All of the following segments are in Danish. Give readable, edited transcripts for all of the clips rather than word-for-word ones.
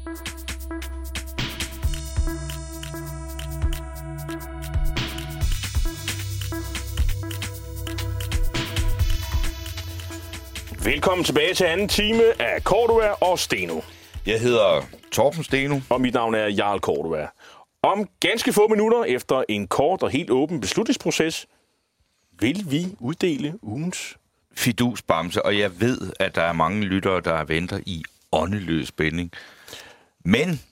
Velkommen tilbage til anden time af Cordua og Steno. Jeg hedder Torben Steno. Og mit navn er Jarl Cordua. Om ganske få minutter efter en kort og helt åben beslutningsproces, vil vi uddele ugens fidusbamse, og jeg ved, at der er mange lyttere, der venter i åndeløs spænding. Men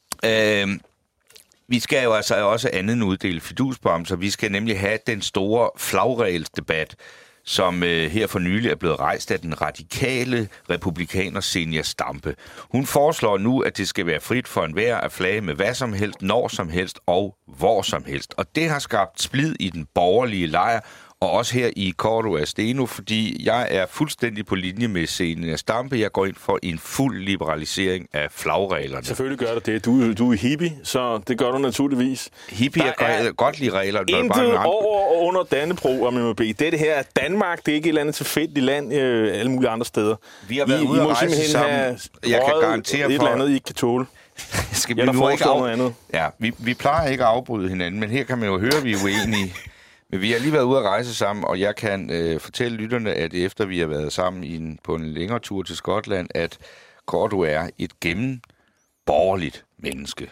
vi skal jo altså også andet end uddele fidusbamser. Vi skal nemlig have den store flagregelsdebat, som her for nylig er blevet rejst af den radikale republikaner Zenia Stampe. Hun foreslår nu, at det skal være frit for enhver at flage med hvad som helst, når som helst og hvor som helst. Og det har skabt splid i den borgerlige lejr, og også her i Cordua Steno, fordi jeg er fuldstændig på linje med Zenia Stampe. Jeg går ind for en fuld liberalisering af flagreglerne. Selvfølgelig gør du det. Du er hippie, så det gør du naturligvis. Hippie, jeg kan godt lide regler. Intet over og under Dannebrog, om jeg må bede. Det her er Danmark, det er ikke et eller andet tilfældigt land, alle mulige andre steder. Vi har været ude at rejse sammen. Jeg kan garantere et eller andet, I ikke kan tåle. Skal vi nu ikke andet? Ja, vi plejer ikke at afbryde hinanden, men her kan man jo høre, at vi er uenige. Men vi har lige været ude at rejse sammen, og jeg kan fortælle lytterne, at efter vi har været sammen på en længere tur til Skotland, at Cordua er et gennemborgerligt menneske.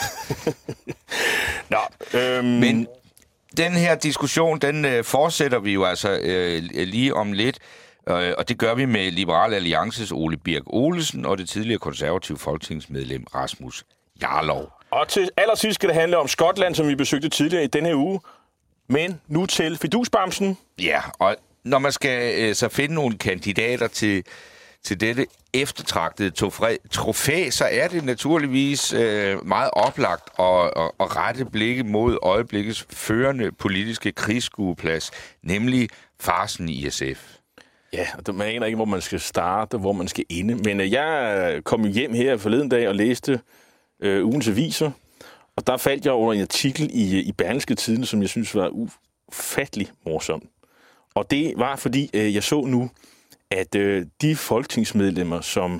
Men den her diskussion, den fortsætter vi jo altså lige om lidt, og det gør vi med Liberal Alliances Ole Birk Olesen og det tidligere konservative folketingsmedlem Rasmus Jarlov. Og til allersidst skal det handle om Skotland, som vi besøgte tidligere i denne her uge. Men nu til fidusbamsen. Ja, og når man skal så finde nogle kandidater til dette eftertragtede trofæ, så er det naturligvis meget oplagt at rette blikket mod øjeblikkets førende politiske krigsskueplads, nemlig farsen i SF. Ja, man aner ikke, hvor man skal starte, hvor man skal ende. Men jeg kom hjem her forleden dag og læste ugens aviser. Og der faldt jeg over en artikel i Berlingske Tidende, som jeg synes var ufattelig morsom. Og det var, fordi jeg så nu, at de folketingsmedlemmer,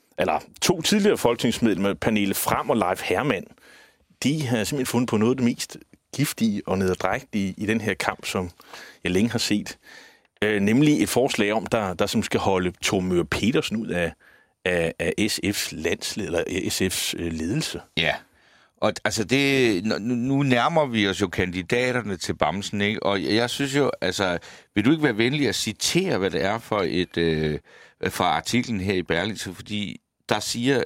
to tidligere folketingsmedlemmer, Pernille Frahm og Leif Hermann, de har simpelthen fundet på noget af det mest giftige og nederdrægtige i den her kamp, som jeg længe har set. Nemlig et forslag om, der som skal holde Thor Möger Pedersen ud af SF's landsled, eller SF's ledelse. Ja. Og altså nu nærmer vi os jo kandidaterne til bamsen, ikke? Og jeg synes jo, altså, vil du ikke være venlig at citere, hvad det er for fra artiklen her i Berlingske, fordi der siger...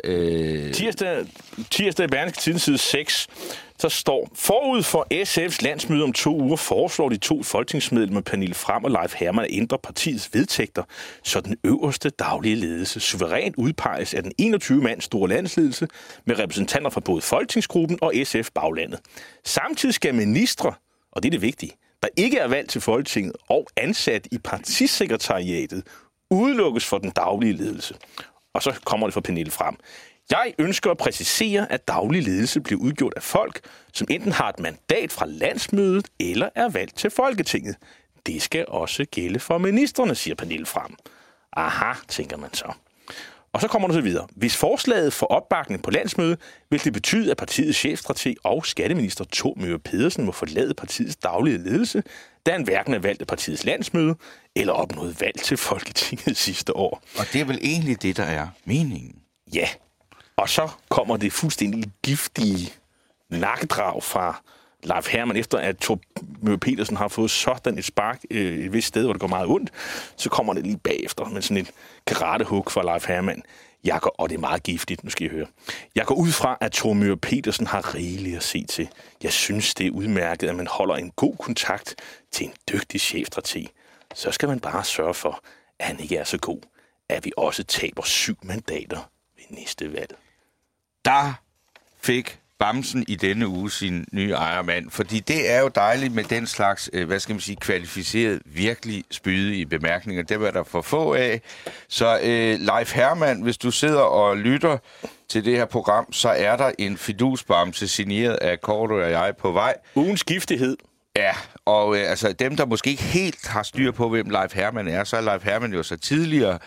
Tirsdag i Berlingske Tidende side 6, der står, forud for SF's landsmøde om 2 uger foreslår de 2 folketingsmedlemmer Pernille Frahm og Leif Hermann at ændre partiets vedtægter, så den øverste daglige ledelse suverænt udpeges af den 21-mand store landsledelse med repræsentanter fra både folketingsgruppen og SF-baglandet. Samtidig skal ministre, og det er det vigtige, der ikke er valgt til Folketinget og ansat i partisekretariatet, udelukkes for den daglige ledelse. Og så kommer det fra Pernille Frahm. Jeg ønsker at præcisere, at daglig ledelse bliver udgjort af folk, som enten har et mandat fra landsmødet eller er valgt til Folketinget. Det skal også gælde for ministerne, siger Pernille Frahm. Aha, tænker man så. Og så kommer det så videre. Hvis forslaget får opbakning på landsmødet, vil det betyde, at partiets chefstrateg og skatteminister Thor Möger Pedersen må forlade partiets daglige ledelse, da han hverken er valgt af partiets landsmøde eller opnået valg til Folketinget sidste år. Og det er vel egentlig det, der er meningen? Ja. Og så kommer det fuldstændig giftige nakkedrag fra Leif Hermann, efter at Thor Möger Pedersen har fået sådan et spark et vist sted, hvor det går meget ondt, så kommer det lige bagefter med sådan et karatehug fra Leif Hermann. Og det er meget giftigt, nu skal I høre. Jeg går ud fra, at Thor Möger Pedersen har rigeligt at se til. Jeg synes, det er udmærket, at man holder en god kontakt til en dygtig chefstrateg. Så skal man bare sørge for, at han ikke er så god, at vi også taber 7 mandater ved næste valg. Der fik bamsen i denne uge sin nye ejermand, fordi det er jo dejligt med den slags, kvalificeret, virkelig spydige bemærkninger. Det var der for få af. Så Leif Hermann, hvis du sidder og lytter til det her program, så er der en fidusbamse signeret af Cordua og jeg på vej. Ugens giftighed. Ja, og dem, der måske ikke helt har styr på, hvem Leif Hermann er, så er Leif Hermann jo så tidligere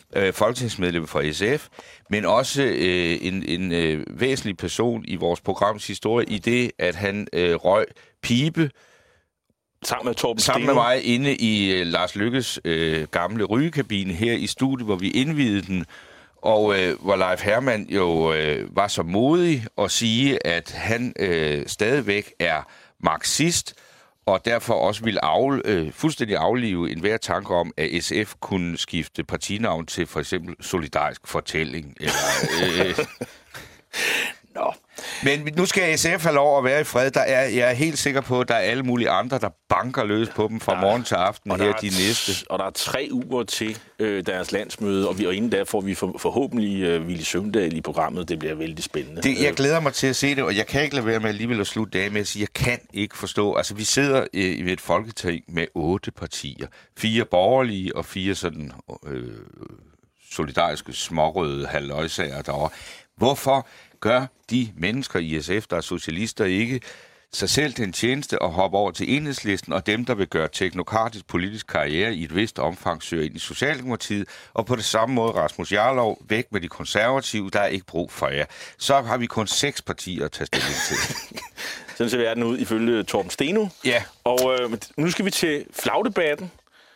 folketingsmedlem for SF, men også en væsentlig person i vores programs historie, i det, at han røg pibe sammen med mig inde i Lars Lykkes gamle rygekabine her i studiet, hvor vi indvidede den, og hvor Leif Hermann jo var så modig at sige, at han stadigvæk er marxist, og derfor også ville fuldstændig aflive enhver tanke om, at SF kunne skifte partinavn til for eksempel Solidarisk Fortælling. Eller, Nå. Men nu skal SF have lov at være i fred. Jeg er helt sikker på, at der er alle mulige andre, der banker løs på dem fra morgen til aften her de næste. Og der er 3 uger til deres landsmøde, og inden da får vi forhåbentlig Willy Søvndal i programmet. Det bliver vældig spændende. Jeg glæder mig til at se det, og jeg kan ikke lade være med alligevel at slutte af med at sige, at jeg kan ikke forstå. Altså, vi sidder i et folketing med 8 partier. 4 borgerlige og 4 sådan solidariske smårøde halvøjsager derovre. Hvorfor gør de mennesker i SF, der er socialister, ikke sig selv den tjeneste og hoppe over til Enhedslisten, og dem, der vil gøre teknokratisk politisk karriere i et vist omfang, søger ind i Socialdemokratiet, og på det samme måde Rasmus Jarlov, væk med de konservative, der er ikke brug for jer. Så har vi kun 6 partier at tage stilling til. Sådan ser verden ud ifølge Torben Steno. Ja. Og nu skal vi til flagdebatten.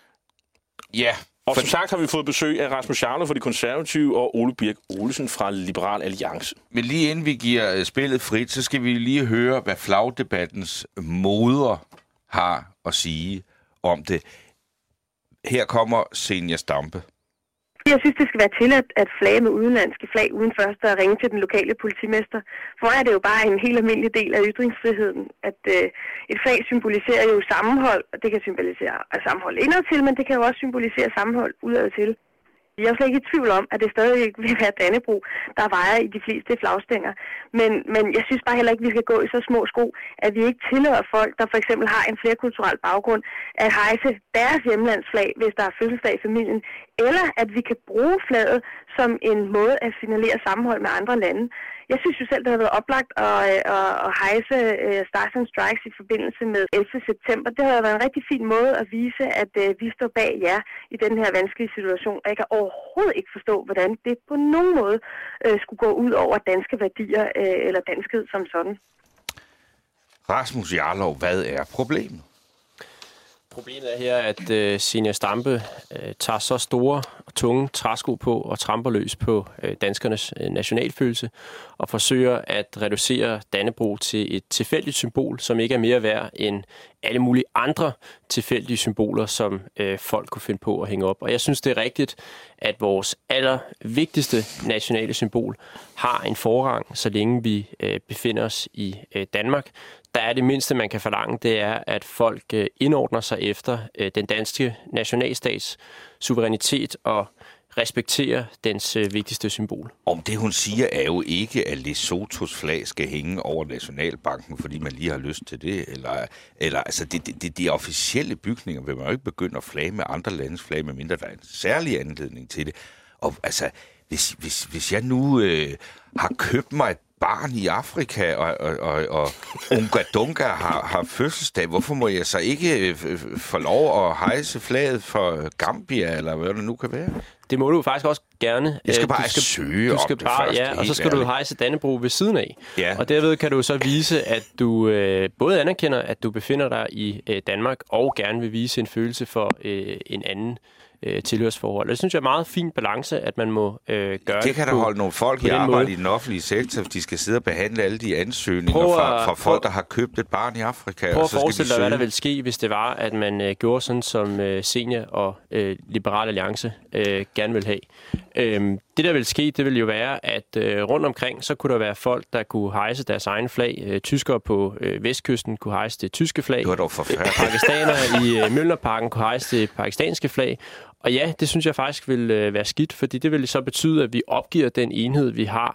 Ja. Og som sagt har vi fået besøg af Rasmus Jarlov fra de konservative og Ole Birk Olesen fra Liberal Alliance. Men lige inden vi giver spillet frit, så skal vi lige høre, hvad flagdebattens moder har at sige om det. Her kommer Zenia Stampe. Jeg synes, det skal være tilladt at flage med udenlandske flag uden først at ringe til den lokale politimester. For mig er det jo bare en helt almindelig del af ytringsfriheden, at et flag symboliserer jo sammenhold, og det kan symbolisere sammenhold indadtil, men det kan jo også symbolisere sammenhold udadtil. Jeg er slet ikke i tvivl om, at det stadig vil være Dannebrog, der vejer i de fleste flagstænger. Men jeg synes bare heller ikke, at vi skal gå i så små sko, at vi ikke tillader folk, der for eksempel har en flerkulturel baggrund, at hejse deres hjemlandsflag, hvis der er fødselsdag i familien. Eller at vi kan bruge flaget som en måde at signalere sammenhold med andre lande. Jeg synes jo selv, det har været oplagt at hejse Stars and Strikes i forbindelse med 11. september. Det har været en rigtig fin måde at vise, at vi står bag jer i den her vanskelige situation. Og jeg kan overhovedet ikke forstå, hvordan det på nogen måde skulle gå ud over danske værdier eller danskhed som sådan. Rasmus Jarlov, hvad er problemet? Problemet er her, at Zenia Stampe tager så store og tunge træsko på og tramper løs på danskernes nationalfølelse og forsøger at reducere Dannebrog til et tilfældigt symbol, som ikke er mere værd end alle mulige andre tilfældige symboler, som folk kunne finde på at hænge op. Og jeg synes, det er rigtigt, at vores allervigtigste nationale symbol har en forrang, så længe vi befinder os i Danmark. Der er det mindste, man kan forlange, det er, at folk indordner sig efter den danske nationalstats suverænitet og respekterer dens vigtigste symbol. Om det, hun siger, er jo ikke, at Lesothos flag skal hænge over Nationalbanken, fordi man lige har lyst til det. Eller altså, de officielle bygninger vil man jo ikke begynde at flage med andre landes flag, medmindre der er en særlig anledning til det. Og altså, hvis jeg nu har købt mig et barn i Afrika, og Unga Dunga har fødselsdag, hvorfor må jeg så ikke få lov at hejse flaget for Gambia, eller hvad det nu kan være? Det må du faktisk også gerne. Jeg skal bare søge om det først. Ja, og så skal du hejse Dannebrog ved siden af. Ja. Og derved kan du så vise, at du både anerkender, at du befinder dig i Danmark, og gerne vil vise en følelse for en anden tilhørsforhold. Det synes jeg er meget fin balance, at man må gøre det. Det kan der holde nogle folk i arbejde i den offentlige sektor, de skal sidde og behandle alle de ansøgninger fra folk, der har købt et barn i Afrika. Prøv at forestille dig, hvad der ville ske, hvis det var, at man gjorde sådan, som Zenia og Liberal Alliance gerne vil have. Det, der vil ske, det vil jo være, at rundt omkring, så kunne der være folk, der kunne hejse deres egen flag. Tyskere på vestkysten kunne hejse det tyske flag. Det var dog forfærdeligt. Pakistanere i Mjølnerparken kunne hejse det pakistanske flag. Og ja, det synes jeg faktisk vil være skidt, fordi det vil så betyde, at vi opgiver den enhed, vi har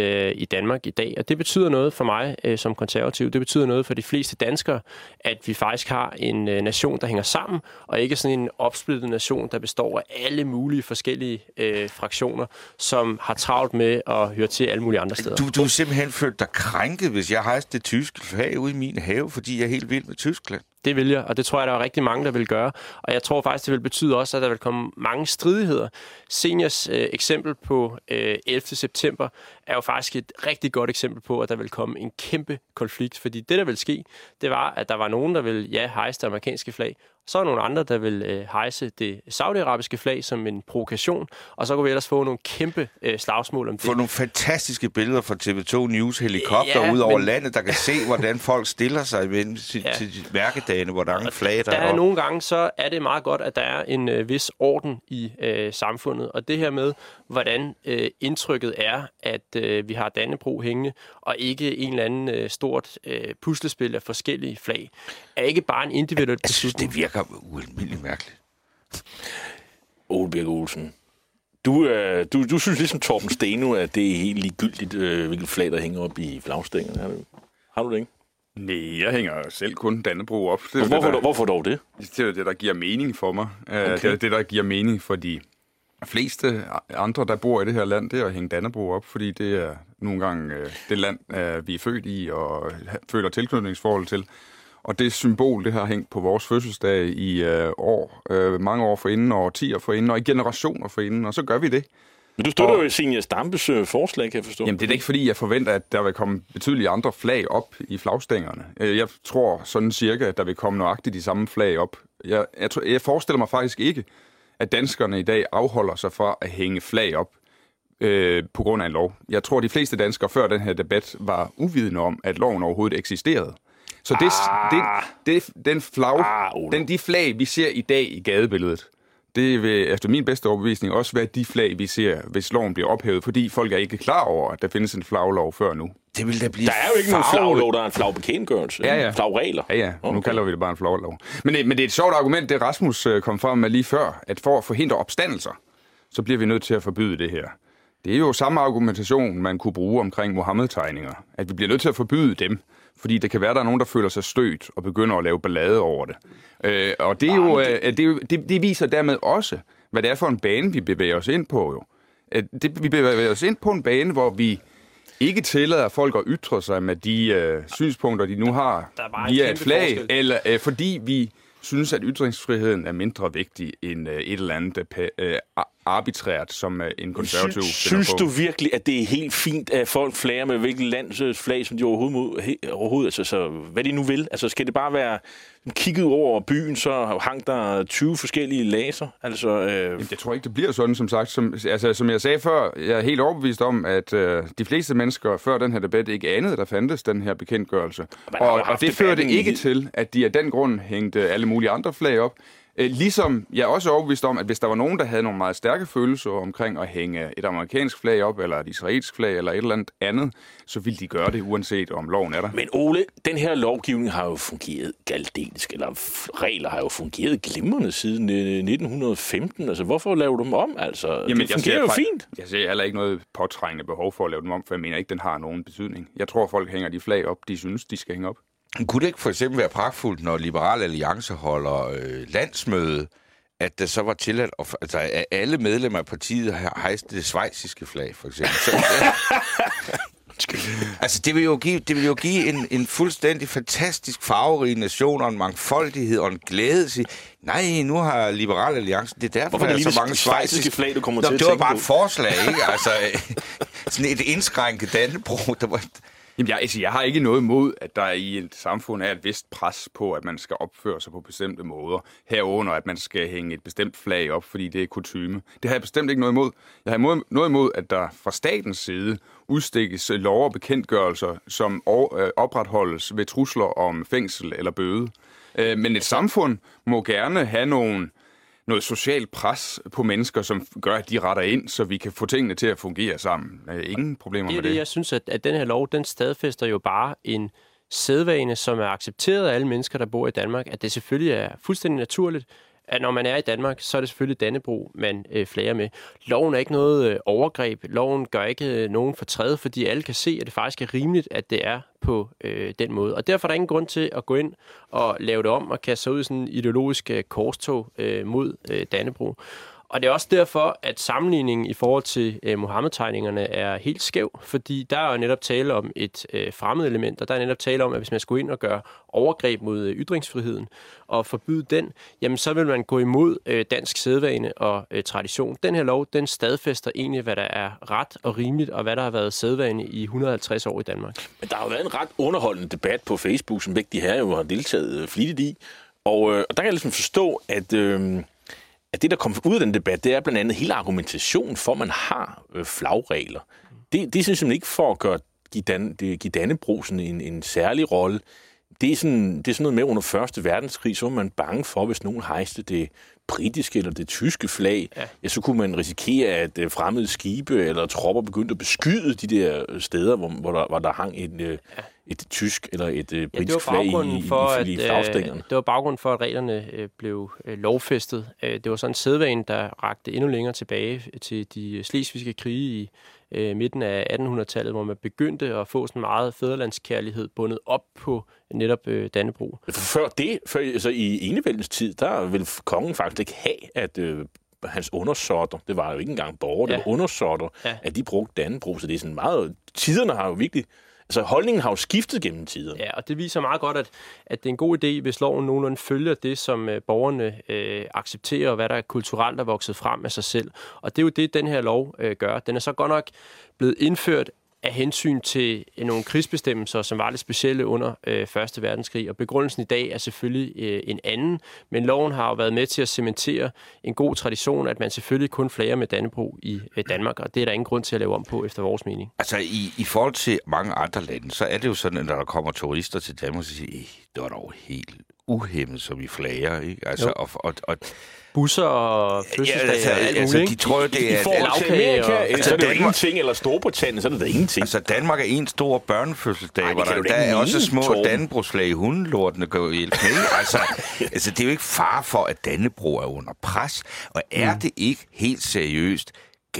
i Danmark i dag. Og det betyder noget for mig som konservativ. Det betyder noget for de fleste danskere, at vi faktisk har en nation, der hænger sammen, og ikke sådan en opsplittet nation, der består af alle mulige forskellige fraktioner, som har travlt med at høre til alle mulige andre steder. Du er simpelthen følt dig krænket, hvis jeg hejste det tyske flag ude i min have, fordi jeg er helt vild med Tyskland. Det vil jeg, og det tror jeg, der er rigtig mange, der vil gøre. Og jeg tror faktisk, det vil betyde også, at der vil komme mange stridigheder. Seniors eksempel på 11. september er jo faktisk et rigtig godt eksempel på, at der vil komme en kæmpe konflikt. Fordi det, der vil ske, det var, at der var nogen, der vil hejse det amerikanske flag. Så er der nogle andre, der vil hejse det saudiarabiske flag som en provokation. Og så kunne vi ellers få nogle kæmpe slagsmål om det. Få nogle fantastiske billeder fra TV2 News helikopter ud over landet, der kan se, hvordan folk stiller sig til mærkedagene, hvor der er flag der er nogle gange, så er det meget godt, at der er en vis orden i samfundet. Og det her med, hvordan indtrykket er, at vi har Dannebrog hængende, og ikke en eller anden stort puslespil af forskellige flag, er ikke bare en individuel beslutning. Det virker ualmindeligt mærkeligt. Ole Birk Olesen, du synes ligesom Torben Steno, at det er helt ligegyldigt, hvilket flag, der hænger op i flagstængerne. Har du det ikke? Nej, jeg hænger selv kun Dannebrog op. Hvorfor dog det? Det er det, der giver mening for mig. Okay. Det er det, der giver mening for de fleste andre, der bor i det her land, det er at hænge Dannebrog op, fordi det er nogle gange det land, vi er født i og føler tilknytningsforhold til. Og det symbol, det har hængt på vores fødselsdag i mange år forinden, og årtier forinden, og i generationer forinden, og så gør vi det. Men du støtter jo Zenia Stampes forslag, kan jeg forstå. Jamen, det er ikke fordi, jeg forventer, at der vil komme betydeligt andre flag op i flagstængerne. Jeg tror sådan cirka, at der vil komme nøjagtigt de samme flag op. Jeg forestiller mig faktisk ikke, at danskerne i dag afholder sig fra at hænge flag op på grund af en lov. Jeg tror, de fleste danskere før den her debat var uvidende om, at loven overhovedet eksisterede. Så de flag, vi ser i dag i gadebilledet, det vil efter min bedste overbevisning også være de flag, vi ser, hvis loven bliver ophævet, fordi folk er ikke klar over, at der findes en flaglov før nu. Det vil da blive der er jo ikke nogen flaglov, der er en flagbekendtgørelse. Ja. Flagregler. Ja. Okay. Nu kalder vi det bare en flaglov. Men det er et sjovt argument, det Rasmus kom frem med lige før, at for at forhindre opstandelser, så bliver vi nødt til at forbyde det her. Det er jo samme argumentation, man kunne bruge omkring Mohammed-tegninger. At vi bliver nødt til at forbyde dem, fordi det kan være, der er nogen, der føler sig stødt og begynder at lave ballade over det. Og det er jo, det viser dermed også, hvad det er for en bane, vi bevæger os ind på. Jo. Vi bevæger os ind på en bane, hvor vi ikke tillader folk at ytre sig med de synspunkter, de nu har via et flag, eller fordi vi synes, at ytringsfriheden er mindre vigtig end et eller andet arbitrært, som en konservativ Synes du virkelig, at det er helt fint, at folk flager med hvilket lands flag, som de overhovedet altså, hvad de nu vil? Altså, skal det bare være kigget over byen, så hang der 20 forskellige laser? Altså, Jamen, jeg tror ikke, det bliver sådan, som sagt. Som jeg sagde før, jeg er helt overbevist om, at de fleste mennesker før den her debat ikke anede, der fandtes den her bekendtgørelse. Og det førte ikke til, at de af den grund hængte alle mulige andre flag op. Ligesom jeg er også overbevist om, at hvis der var nogen, der havde nogle meget stærke følelser omkring at hænge et amerikansk flag op, eller et israelsk flag, eller et eller andet, så ville de gøre det, uanset om loven er der. Men Ole, den her lovgivning har jo fungeret galdetisk, eller regler har jo fungeret glimrende siden 1915. Altså, hvorfor laver du dem om? Altså, jamen, det fungerer jo fint. Jeg ser heller ikke noget påtrængende behov for at lave dem om, for jeg mener ikke, den har nogen betydning. Jeg tror, folk hænger de flag op, de synes, de skal hænge op. Kunne det ikke for eksempel være pragtfuldt, når Liberal Alliance holder landsmøde, at det så var tilladt, altså at alle medlemmer af partiet hejste det schweiziske flag, for eksempel? Altså, det vil jo give en fuldstændig fantastisk farverig nation, og en mangfoldighed og en glæde. Nej, nu har Liberal Alliance, det er derfor, der er så mange schweiziske flag, du kommer til at tænke på. Det var bare et forslag, ikke? Altså, sådan et indskrænket Dannebrog, der var... Jamen, jeg har ikke noget imod, at der i et samfund er et vist pres på, at man skal opføre sig på bestemte måder. Herunder, at man skal hænge et bestemt flag op, fordi det er kutyme. Det har jeg bestemt ikke noget imod. Jeg har noget imod, at der fra statens side udstikkes lov og bekendtgørelser, som opretholdes ved trusler om fængsel eller bøde. Men et samfund må gerne have noget socialt pres på mennesker, som gør, at de retter ind, så vi kan få tingene til at fungere sammen. Ingen problemer med det. Jeg synes, at den her lov, den stadfæster jo bare en sædvane, som er accepteret af alle mennesker, der bor i Danmark, at det selvfølgelig er fuldstændig naturligt, at når man er i Danmark, så er det selvfølgelig Dannebrog, man flager med. Loven er ikke noget overgreb. Loven gør ikke nogen fortræd, fordi alle kan se, at det faktisk er rimeligt, at det er på den måde. Og derfor er der ingen grund til at gå ind og lave det om og kaste sig ud i sådan en ideologisk korstog mod Dannebrog. Og det er også derfor, at sammenligningen i forhold til Mohammed-tegningerne er helt skæv, fordi der er jo netop tale om et fremmed element, og der er netop tale om, at hvis man skulle ind og gøre overgreb mod ytringsfriheden og forbyde den, jamen så vil man gå imod dansk sædvane og tradition. Den her lov, den stadfæster egentlig, hvad der er ret og rimeligt, og hvad der har været sædvane i 150 år i Danmark. Men der har jo været en ret underholdende debat på Facebook, som begge de her jo har deltaget flittigt i, og der kan jeg ligesom forstå, at det, der kommer ud af den debat, det er blandt andet hele argumentationen for, at man har flagregler. Det er simpelthen ikke for at give Dannebrog sådan en særlig rolle. Det er sådan noget med under 1. verdenskrig, så var man bange for, hvis nogen hejste det britiske eller det tyske flag, ja, så kunne man risikere, at fremmede skibe eller tropper begyndte at beskyde de der steder, hvor der hang et tysk eller et britisk flag i flagstængerne. Det var baggrunden for, at reglerne blev lovfæstet. Det var sådan en sædvane, der rakte endnu længere tilbage til de slesvigske krige i midten af 1800-tallet, hvor man begyndte at få sådan meget fædrelandskærlighed bundet op på netop Dannebrog. Før altså i enevældens tid, der ville kongen faktisk ikke have, at hans undersåtter, det var jo ikke engang borgere, det var undersåtter, at de brugte Dannebrog, så det er sådan meget... Tiderne har jo virkelig... Altså holdningen har jo skiftet gennem tiderne. Ja, og det viser meget godt, at det er en god idé, hvis loven nogenlunde følger det, som borgerne accepterer, og hvad der er kulturelt er vokset frem af sig selv. Og det er jo det, den her lov gør. Den er så godt nok blevet indført af hensyn til nogle krigsbestemmelser, som var lidt specielle under 1. verdenskrig. Og begrundelsen i dag er selvfølgelig en anden, men loven har jo været med til at cementere en god tradition, at man selvfølgelig kun flager med Dannebrog i Danmark, og det er der ingen grund til at lave om på, efter vores mening. Altså, i forhold til mange andre lande, så er det jo sådan, at når der kommer turister til Danmark, så siger det var dog helt uhæmmet, som vi flager, ikke? Altså, og busser og fødselsdage og alt muligt, ikke? De tror jo, det er... I forhold til Amerika, så er det jo ingenting, eller Storbritannien, så er det ingenting. Altså, Danmark er en stor børnefødselsdag, hvor der er også små Dannebrogsflag i hundelortene, der går hjælpe med. Altså, det er jo ikke far for, at Dannebrog er under pres, og er det ikke helt seriøst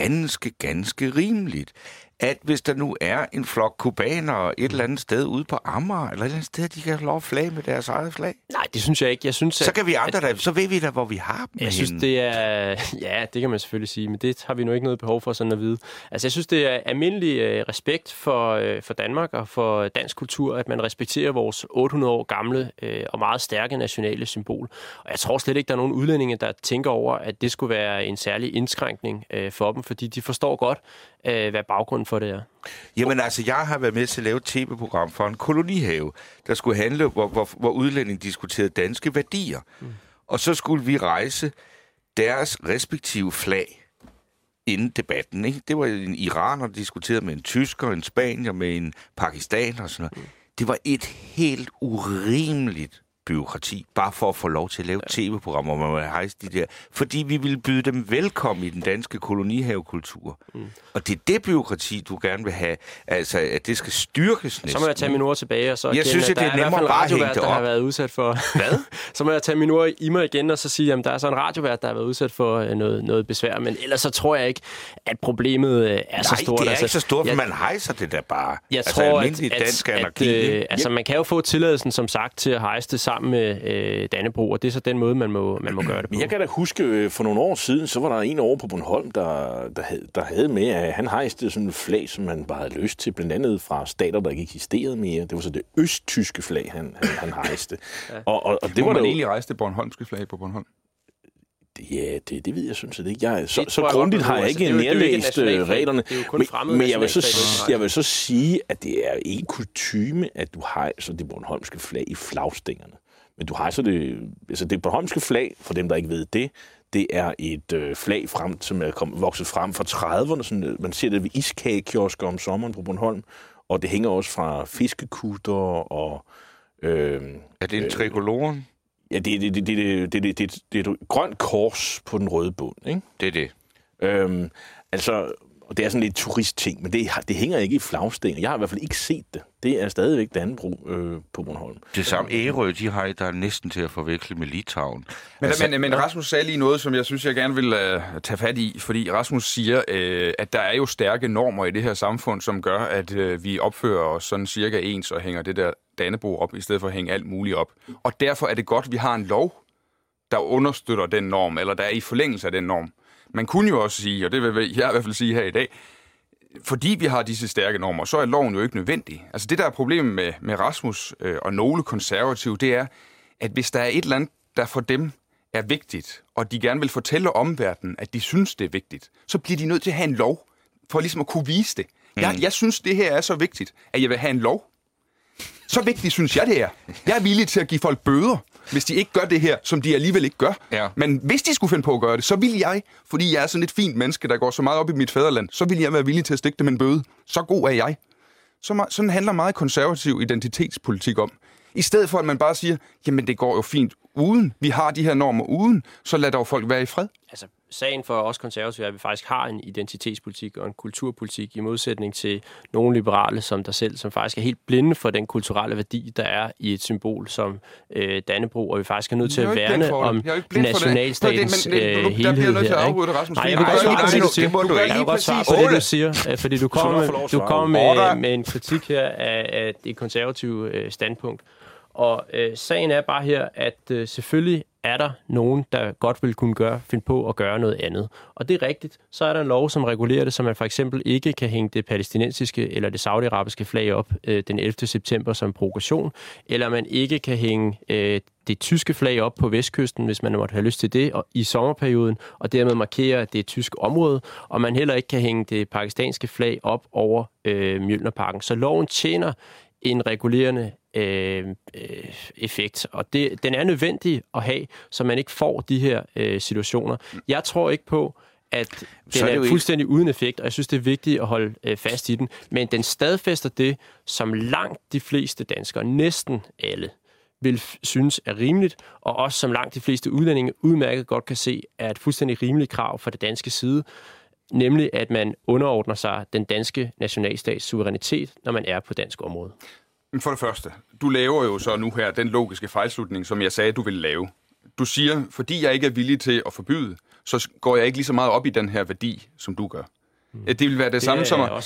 ganske rimeligt, at hvis der nu er en flok kubanere et eller andet sted ude på Amager, eller et eller andet sted, de kan have lov at flage med deres eget flag? Nej, det synes jeg ikke. Jeg synes, så kan vi andre så ved vi da, hvor vi har dem. Jeg synes, det er... Ja, det kan man selvfølgelig sige, men det har vi nu ikke noget behov for sådan at vide. Altså, jeg synes, det er almindelig respekt for Danmark og for dansk kultur, at man respekterer vores 800 år gamle og meget stærke nationale symbol. Og jeg tror slet ikke, der er nogen udlændinge, der tænker over, at det skulle være en særlig indskrænkning for dem, fordi de forstår godt, hvad baggrunden for det er. Jamen altså, jeg har været med til at lave et tv-program for en kolonihave, der skulle handle, hvor udlændinge diskuterede danske værdier. Og så skulle vi rejse deres respektive flag inden debatten, ikke? Det var en iraner, der diskuterede med en tysker, en spanier, med en pakistaner og sådan noget. Det var et helt urimeligt bureaukrati, bare for at få lov til at lave tv-programmer, hvor man hejse de der, fordi vi ville byde dem velkommen i den danske kolonihavekultur. Og det er det bureaukrati, du gerne vil have, altså at det skal styrkes næsten. Så må jeg tage mine ord tilbage, og så jeg synes, at det er nemmere bare at hænge det op. Der har været udsat for... Hvad? Så må jeg tage mine ord i mig igen, og så sige, at der er så en radiovært, der har været udsat for noget besvær, men ellers så tror jeg ikke, at problemet er så stort. Nej, det er ikke så stort, for man hejser det der bare. Jeg tror, altså, man kan jo få tilladelsen, som sagt, til at hejse det sammen med Dannebrog, og det er så den måde, man må gøre det på. Jeg kan da huske, for nogle år siden, så var der en over på Bornholm, der havde med, at han hejste sådan et flag, som man bare havde lyst til, blandt andet fra stater, der ikke eksisterede mere. Det var så det østtyske flag, han hejste. Og det var man egentlig rejse det bornholmske flag på Bornholm? Ja, det ved jeg synes jeg ikke. Så grundigt har jeg ikke nærlæst reglerne. Men jeg vil så sige, at det er ikke kutyme, at du hejser det bornholmske flag i flagstængerne. Men du hejser det... Altså det bornholmske flag, for dem, der ikke ved det, det er et flag, som er vokset frem fra 30'erne. Sådan, man ser det ved iskagekiosker om sommeren på Bornholm. Og det hænger også fra fiskekutter og... er det en trikoloren? Ja, det er et grønt kors på den røde bund, ikke? Det er det. Og det er sådan lidt turistting, men det hænger ikke i flagstænger. Jeg har i hvert fald ikke set det. Det er stadigvæk Dannebrog på Bornholm. Det samme Ærø, de har der er næsten til at forveksle med Litauen. Men Rasmus sagde lige noget, som jeg synes, jeg gerne vil tage fat i, fordi Rasmus siger, at der er jo stærke normer i det her samfund, som gør, at vi opfører os sådan cirka ens og hænger det der Dannebrog op, i stedet for at hænge alt muligt op. Og derfor er det godt, at vi har en lov, der understøtter den norm, eller der er i forlængelse af den norm. Man kunne jo også sige, og det vil jeg i hvert fald sige her i dag, fordi vi har disse stærke normer, så er loven jo ikke nødvendig. Altså det, der er problemet med Rasmus og nogle konservative, det er, at hvis der er et eller andet, der for dem er vigtigt, og de gerne vil fortælle omverdenen, at de synes, det er vigtigt, så bliver de nødt til at have en lov, for ligesom at kunne vise det. Jeg synes, det her er så vigtigt, at jeg vil have en lov. Så vigtigt synes jeg, det er. Jeg er villig til at give folk bøder, hvis de ikke gør det her, som de alligevel ikke gør. Ja. Men hvis de skulle finde på at gøre det, så vil jeg, fordi jeg er sådan et fint menneske, der går så meget op i mit fædreland, så vil jeg være villig til at stikke dem en bøde. Så god er jeg. Sådan handler meget konservativ identitetspolitik om. I stedet for, at man bare siger, jamen det går jo fint uden. Vi har de her normer uden, så lad dog folk være i fred. Altså, sagen for os konservative er, at vi faktisk har en identitetspolitik og en kulturpolitik i modsætning til nogle liberale som dig selv, som faktisk er helt blinde for den kulturelle værdi, der er i et symbol som Dannebrog, og vi faktisk er nødt til at værne om nationalstatens helhed. Der bliver nødt til at afbryde det, Rasmus. Nej, jeg vil godt svare på det, du siger, fordi du kommer med en kritik her af det konservative standpunkt. Og sagen er bare her, at selvfølgelig er der nogen, der godt vil kunne finde på at gøre noget andet. Og det er rigtigt. Så er der en lov, som regulerer det, så man for eksempel ikke kan hænge det palæstinensiske eller det saudiarabiske flag op den 11. september som provokation, eller man ikke kan hænge det tyske flag op på vestkysten, hvis man måtte have lyst til det, og i sommerperioden, og dermed markere, at det er et tysk område, og man heller ikke kan hænge det pakistanske flag op over Mjølnerparken. Så loven tjener en regulerende effekt, og den er nødvendig at have, så man ikke får de her situationer. Jeg tror ikke på, at den er fuldstændig uden effekt, og jeg synes, det er vigtigt at holde fast i den, men den stadfæster det, som langt de fleste danskere, næsten alle, vil synes er rimeligt, og også som langt de fleste udlændinge udmærket godt kan se, er et fuldstændig rimeligt krav fra det danske side, nemlig at man underordner sig den danske nationalstats suverænitet, når man er på dansk område. For det første, du laver jo så nu her den logiske fejlslutning, som jeg sagde, du ville lave. Du siger, fordi jeg ikke er villig til at forbyde, så går jeg ikke lige så meget op i den her værdi, som du gør. Det vil være det samme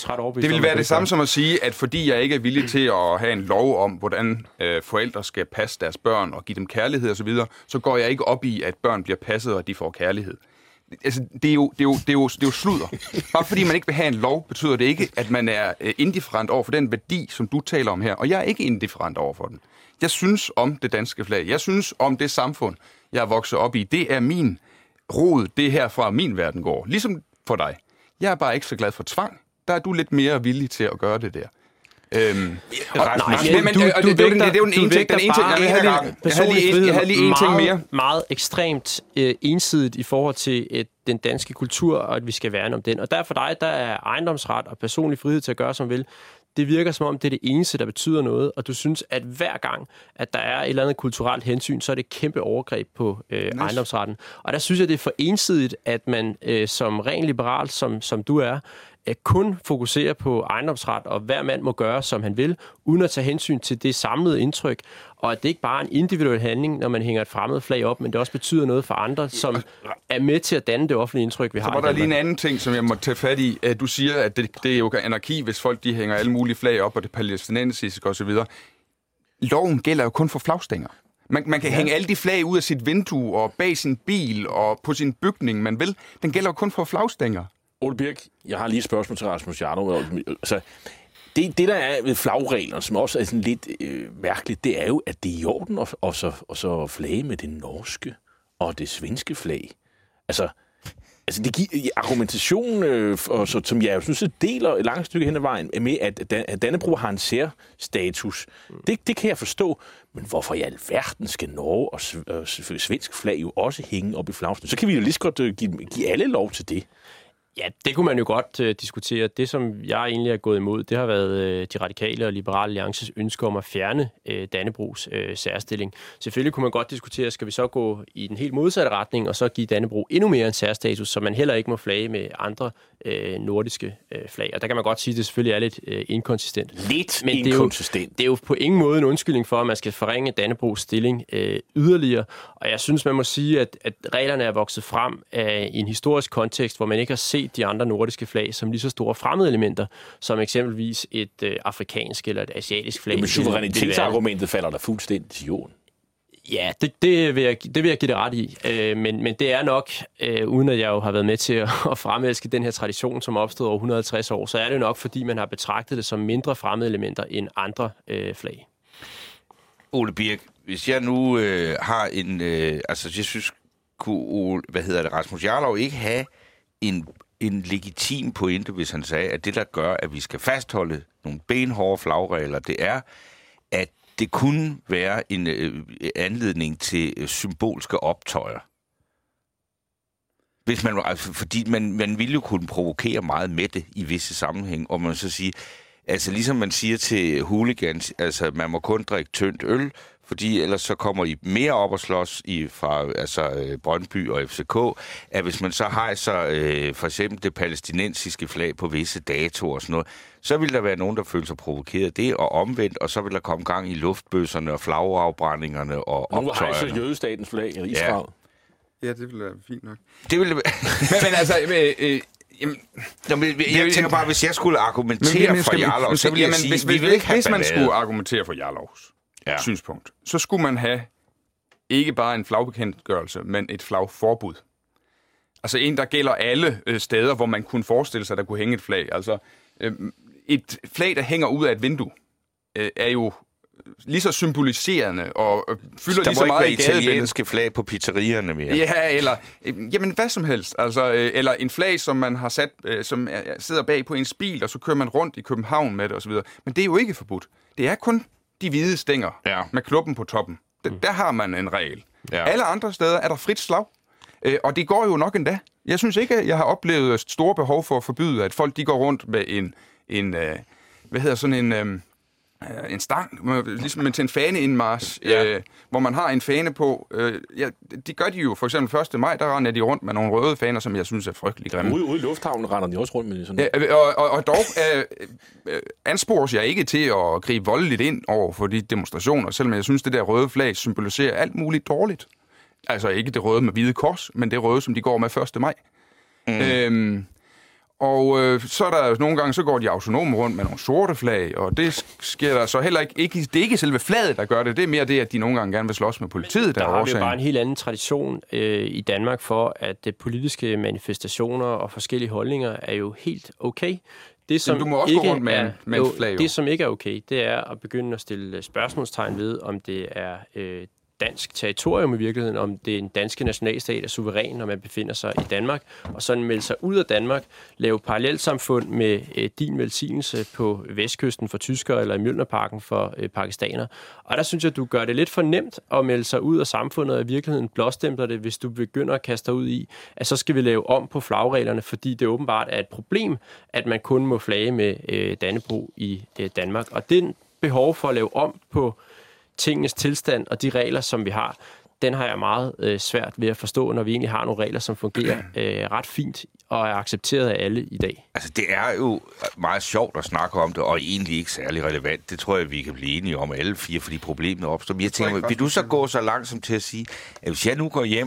som at sige, at fordi jeg ikke er villig til at have en lov om, hvordan forældre skal passe deres børn og give dem kærlighed osv., så går jeg ikke op i, at børn bliver passet, og de får kærlighed. Altså, det er jo sludder. Bare fordi man ikke vil have en lov, betyder det ikke, at man er indifferent over for den værdi, som du taler om her. Og jeg er ikke indifferent over for den. Jeg synes om det danske flag. Jeg synes om det samfund, jeg er vokset op i. Det er min rod, det her fra min verden går. Ligesom for dig. Jeg er bare ikke så glad for tvang. Der er du lidt mere villig til at gøre det der. Jeg havde lige en ting mere. Meget ekstremt ensidigt i forhold til den danske kultur, og at vi skal værne om den. Og der for dig, der er ejendomsret og personlig frihed til at gøre, som vil. Det virker som om, det er det eneste, der betyder noget, og du synes, at hver gang, at der er et eller andet kulturelt hensyn, så er det et kæmpe overgreb på ejendomsretten. Og der synes jeg, det er for ensidigt, at man som ren liberal, som du er, kun fokuserer på ejendomsret, og hver mand må gøre, som han vil, uden at tage hensyn til det samlede indtryk, og at det ikke bare er en individuel handling, når man hænger et fremmed flag op, men det også betyder noget for andre, som er med til at danne det offentlige indtryk, vi har. Så var der lige en anden ting, som jeg må tage fat i. Du siger, at det er jo anarki, hvis folk de hænger alle mulige flag op, og det palæstinensiske osv. Loven gælder jo kun for flagstænger. Man kan hænge alle de flag ud af sit vindue, og bag sin bil, og på sin bygning, man vil. Den gælder jo kun for flagstænger. Ole Birk, jeg har lige et spørgsmål til Rasmus Jarlov. Altså, det, der er ved flagreglerne, som også er sådan lidt mærkeligt, det er jo, at det er i orden og så flage med det norske og det svenske flag. Altså det giver argumentationen, som jeg synes, deler et langt stykke hen ad vejen, med, at Dannebrog har en særstatus. Det kan jeg forstå. Men hvorfor i alverden skal Norge og svensk flag jo også hænge op i flagstænger? Så kan vi jo lige så godt give alle lov til det. Ja, det kunne man jo godt diskutere. Det, som jeg egentlig er gået imod, det har været de radikale og liberale alliances ønske om at fjerne Dannebrogs særstilling. Selvfølgelig kunne man godt diskutere, skal vi så gå i den helt modsatte retning, og så give Dannebrog endnu mere en særstatus, så man heller ikke må flage med andre nordiske flag. Og der kan man godt sige, at det selvfølgelig er lidt inkonsistent. Men inkonsistent. Det er jo på ingen måde en undskyldning for, at man skal forringe Dannebrogs stilling yderligere. Og jeg synes, man må sige, at reglerne er vokset frem i en historisk kontekst, hvor man ikke har set de andre nordiske flag som lige så store fremmede elementer, som eksempelvis et afrikansk eller et asiatisk flag. Men suverænitetsargumentet falder der fuldstændig til jorden. Ja, det vil jeg give det ret i. Men det er nok, uden at jeg jo har været med til at fremelske den her tradition, som opstod over 150 år, så er det jo nok, fordi man har betragtet det som mindre fremmede elementer end andre flag. Ole Birk, hvis jeg nu har en... jeg synes, kunne Rasmus Jarlov ikke have en legitim pointe, hvis han sagde, at det, der gør, at vi skal fastholde nogle benhårde flagregler, det er, at det kunne være en anledning til symbolske optøjer. Hvis man, fordi man ville jo kunne provokere meget med det i visse sammenhæng, og man så sige, altså ligesom man siger til hooligans, altså man må kun drikke tyndt øl, fordi ellers så kommer I mere op og slås fra Brøndby og FCK, at hvis man så hejser for eksempel det palæstinensiske flag på visse datoer og sådan noget, så vil der være nogen, der føler sig provokeret det, og omvendt, og så vil der komme gang i luftbøsserne og flagafbrændingerne og optøjerne. Nu hejser jødestatens flag i Israel. Ja, det ville være fint nok. Det ville men altså... jeg tænker bare, hvis jeg skulle argumentere for Jarlov, så ville jeg sige, vi vil ikke have hvis man skulle argumentere for Jarlovs synspunkt, så skulle man have ikke bare en flagbekendtgørelse, men et flagforbud. Altså en, der gælder alle steder, hvor man kunne forestille sig, at der kunne hænge et flag. Altså et flag, der hænger ud af et vindue, er jo lige så symboliserende og fylder lige så meget i gadebilledet. Der må ikke være italienske flag på pizzerierne mere. Ja, eller hvad som helst. Altså, eller en flag, som man har sat, som sidder bag på ens bil, og så kører man rundt i København med det osv. Men det er jo ikke forbudt. Det er kun de hvide stænger med knuppen på toppen. Der har man en regel. Ja. Alle andre steder er der frit slag. Og det går jo nok endda. Jeg synes ikke, at jeg har oplevet store behov for at forbyde, at folk de går rundt med en stang, ligesom til en faneindmarch, hvor man har en fane på. Det gør de jo for eksempel 1. maj, der render de rundt med nogle røde faner, som jeg synes er frygtelig grimme. Ude i lufthavnen render de også rundt med sådan noget. Og dog anspores jeg ikke til at gribe voldeligt ind over for de demonstrationer, selvom jeg synes, det der røde flag symboliserer alt muligt dårligt. Altså ikke det røde med hvide kors, men det røde, som de går med 1. maj. Så er der nogle gange, så går de autonome rundt med nogle sorte flag, og det sker der så heller ikke. Det er ikke selve flaget, der gør det. Det er mere det, at de nogle gange gerne vil slås med politiet. Der har vi jo bare en helt anden tradition i Danmark for, at politiske manifestationer og forskellige holdninger er jo helt okay. Det, som du må også gå rundt med et flag. Det, som ikke er okay, det er at begynde at stille spørgsmålstegn ved, om det er dansk territorium i virkeligheden, om det er en danske nationalstat er suveræn, når man befinder sig i Danmark, og sådan melde sig ud af Danmark, lave parallelsamfund med din velsignelse på vestkysten for tyskere, eller i Mjølnerparken for pakistanere. Og der synes jeg, du gør det lidt for nemt at melde sig ud af samfundet, og i virkeligheden blåstempler det, hvis du begynder at kaste dig ud i, at så skal vi lave om på flagreglerne, fordi det åbenbart er et problem, at man kun må flage med Dannebrog i Danmark. Og den behov for at lave om på tingenes tilstand og de regler, som vi har, den har jeg meget svært ved at forstå, når vi egentlig har nogle regler, som fungerer ret fint og er accepteret af alle i dag. Altså, det er jo meget sjovt at snakke om det, og egentlig ikke særlig relevant. Det tror jeg, vi kan blive enige om alle fire, fordi problemet opstår. Men jeg tænker, vil du så gå så langsomt til at sige, at hvis jeg nu går hjem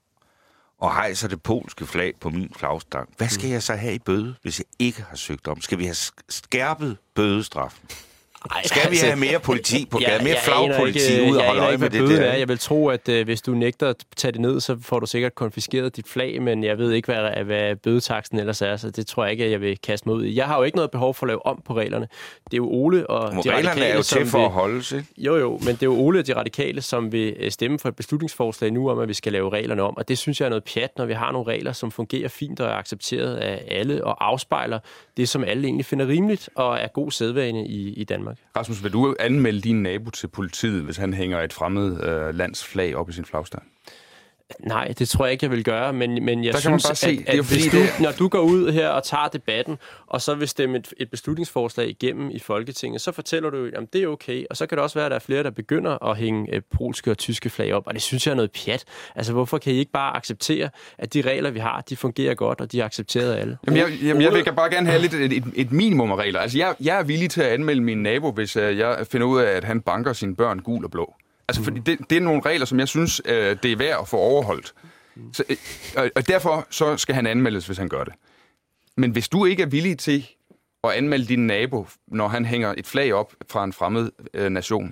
og hejser det polske flag på min flagstang, hvad skal jeg så have i bøde, hvis jeg ikke har søgt om? Skal vi have skærpet bødestraffen? Skal vi have mere politi på gaden, mere flagpoliti ud og holde øje med det der? Jeg vil tro, at hvis du nægter at tage det ned, så får du sikkert konfiskeret dit flag, men jeg ved ikke, hvad bødetaksten ellers er, så det tror jeg ikke, at jeg vil kaste mig ud i. Jeg har jo ikke noget behov for at lave om på reglerne. Det er jo Ole og de radikale, reglerne er jo til for at holde sig. Jo, men det er jo Ole og de radikale, som vil stemme for et beslutningsforslag nu om, at vi skal lave reglerne om, og det synes jeg er noget pjat, når vi har nogle regler, som fungerer fint og er accepteret af alle og afspejler det, som alle egentlig finder rimeligt og er god sædvane i Danmark. Rasmus, vil du anmelde din nabo til politiet, hvis han hænger et fremmed lands flag op i sin flagstang? Nej, det tror jeg ikke, jeg vil gøre, men jeg der synes, at når du går ud her og tager debatten, og så vil stemme et beslutningsforslag igennem i Folketinget, så fortæller du, at det er okay, og så kan det også være, at der er flere, der begynder at hænge polske og tyske flag op, og det synes jeg er noget pjat. Altså, hvorfor kan I ikke bare acceptere, at de regler, vi har, de fungerer godt, og de er accepteret af alle? Jamen, jeg vil bare gerne have et minimum af regler. Altså, jeg er villig til at anmelde min nabo, hvis jeg finder ud af, at han banker sine børn gul og blå. Altså, fordi det er nogle regler, som jeg synes, det er værd at få overholdt. Så, og derfor så skal han anmeldes, hvis han gør det. Men hvis du ikke er villig til at anmelde din nabo, når han hænger et flag op fra en fremmed nation,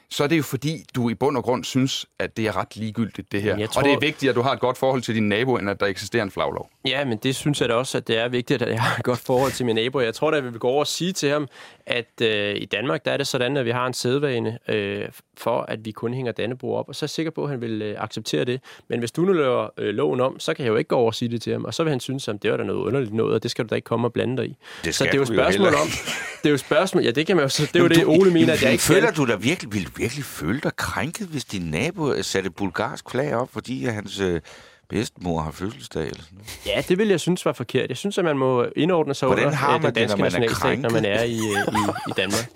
så er det jo fordi, du i bund og grund synes, at det er ret ligegyldigt, det her. Tror... Og det er vigtigt, at du har et godt forhold til din nabo, end at der eksisterer en flaglov. Ja, men det synes jeg da også, at det er vigtigt, at jeg har et godt forhold til min nabo. Jeg tror da, at vi vil gå over og sige til ham, at i Danmark, der er det sådan, at vi har en sædvane for, at vi kun hænger Dannebrog op. Og så er jeg sikker på, at han vil acceptere det. Men hvis du nu laver loven om, så kan jeg jo ikke gå over og sige det til ham. Og så vil han synes, at det var da noget underligt noget, og det skal du da ikke komme og blande dig i. Så det er jo spørgsmål om... Det er jo spørgsmål... Ja, det kan man jo... Det er jo det, Ole mener, at jeg ikke føler du dig virkelig føle dig krænket, hvis din nabo satte bulgarsk flag op, fordi hans bedstemor har fødselsdag eller sådan noget? Ja, det vil jeg synes var forkert. Jeg synes, at man må indordne sig under den danske nationalstat, når man er i Danmark.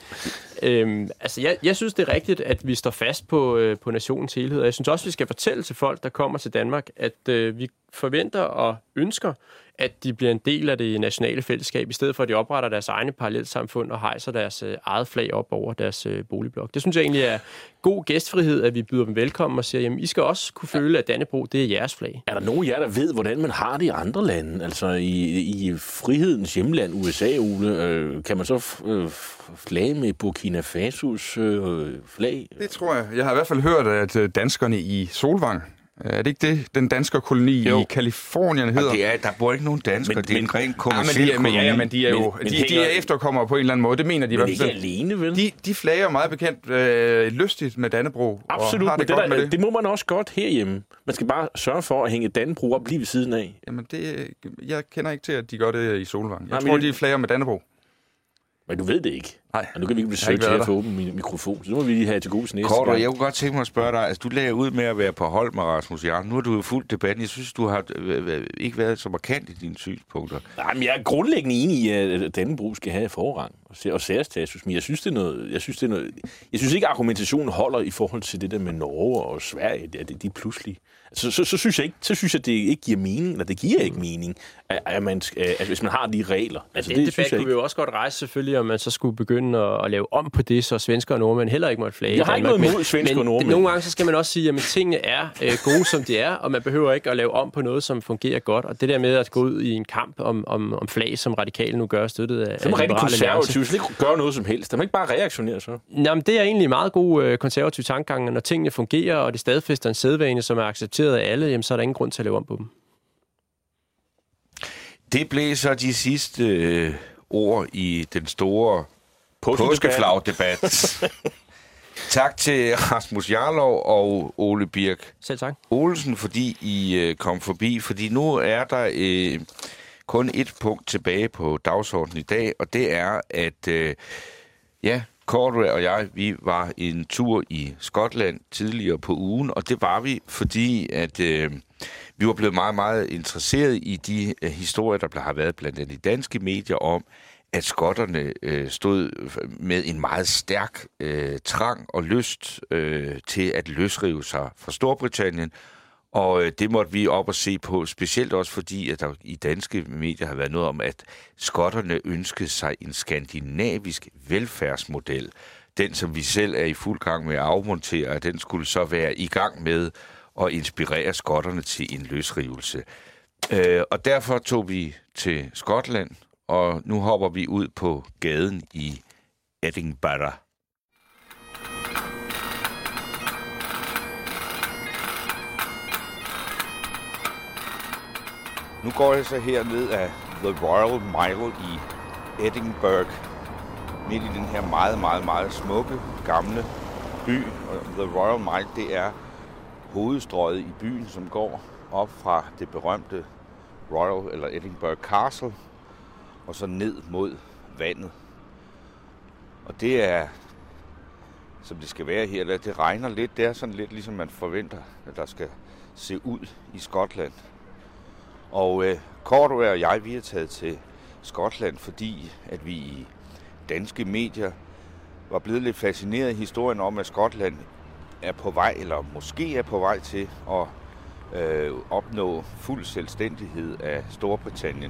Jeg synes, det er rigtigt, at vi står fast på nationens helhed, og jeg synes også, vi skal fortælle til folk, der kommer til Danmark, at vi forventer og ønsker, at de bliver en del af det nationale fællesskab, i stedet for at de opretter deres egne parallelsamfund og hejser deres eget flag op over deres boligblok. Det synes jeg egentlig er god gæstfrihed, at vi byder dem velkommen og siger, jamen I skal også kunne føle, at Dannebrog, det er jeres flag. Er der nogen af jer, der ved, hvordan man har det i andre lande? Altså i frihedens hjemland, USA, Ole, kan man så flage med Burkina Fasos flag? Det tror jeg. Jeg har i hvert fald hørt, at danskerne i Solvang, er det ikke det, den danske koloni i Kalifornien hedder? Der bor ikke nogen danskere, det er en ren kommerciel koloni. Men de er jo de er efterkommere på en eller anden måde, det mener de i hvert fald. Men ikke alene, vel? De flager meget bekendt lystigt med Dannebrog. Absolut, men det må man også godt herhjemme. Man skal bare sørge for at hænge Dannebrog op lige ved siden af. Jamen, jeg kender ikke til, at de gør det i Solvang. Jeg tror, de flager med Dannebrog. Men du ved det ikke. Nej. Og nu kan vi ikke blive søgt til at få åben mikrofon, så nu må vi lige have til gode næste gang. Jeg kunne godt tænke mig at spørge dig, altså du lagde ud med at være på hold med Rasmus Jarlov. Nu har du jo fulgt debatten. Jeg synes, du har ikke været så markant i dine synspunkter. Nej, men jeg er grundlæggende enig i, at Dannebrog skal have forrang og særstatus. Men jeg synes ikke, argumentationen holder i forhold til det der med Norge og Sverige. De pludselig... Så synes jeg, at det ikke giver mening, eller det giver ikke mening, at hvis man har de regler. Altså, det debat kunne vi jo også godt rejse selvfølgelig, om man så skulle begynde at lave om på det, så svensker og nordmænd heller ikke måtte flage. Jeg har ikke noget imod svensker og nordmænd. Nogle gange så skal man også sige, at tingene er gode, som de er, og man behøver ikke at lave om på noget, som fungerer godt. Og det der med at gå ud i en kamp om flag, som radikale nu gør, støttet af så må rigtig konservativt ikke gøre noget som helst. Der må ikke bare reaktionere så. Jamen, det er egentlig meget god konservativ tankegang, når tingene fungerer, og det stadfæster en sædvane, som er accepteret af alle, jamen, så er der ingen grund til at lave om på dem. Det blev så de sidste ord i den store påskeflagdebat. Tak til Rasmus Jarlov og Ole Birk Selv tak. Olsen, fordi I kom forbi. Fordi nu er der kun et punkt tilbage på dagsordenen i dag, og det er, at Cordua og jeg, vi var en tur i Skotland tidligere på ugen, og det var vi, fordi at vi var blevet meget, meget interesseret i de historier, der har været blandt andet i danske medier om, at skotterne stod med en meget stærk trang og lyst til at løsrive sig fra Storbritannien. Og det måtte vi op og se på, specielt også fordi, at der i danske medier har været noget om, at skotterne ønskede sig en skandinavisk velfærdsmodel. Den, som vi selv er i fuld gang med at afmontere, den skulle så være i gang med at inspirere skotterne til en løsrivelse. Og derfor tog vi til Skotland, og nu hopper vi ud på gaden i Edinburgh. Nu går jeg så her ned af The Royal Mile i Edinburgh, midt i den her meget, meget, meget smukke, gamle by. Og The Royal Mile, det er hovedstrøget i byen, som går op fra det berømte Royal eller Edinburgh Castle, og så ned mod vandet. Og det er, som det skal være her, det regner lidt. Det er sådan lidt ligesom man forventer, at der skal se ud i Skotland. Og Cordua og jeg, vi er taget til Skotland, fordi at vi i danske medier var blevet lidt fascineret af historien om, at Skotland er på vej, eller måske er på vej til at opnå fuld selvstændighed af Storbritannien.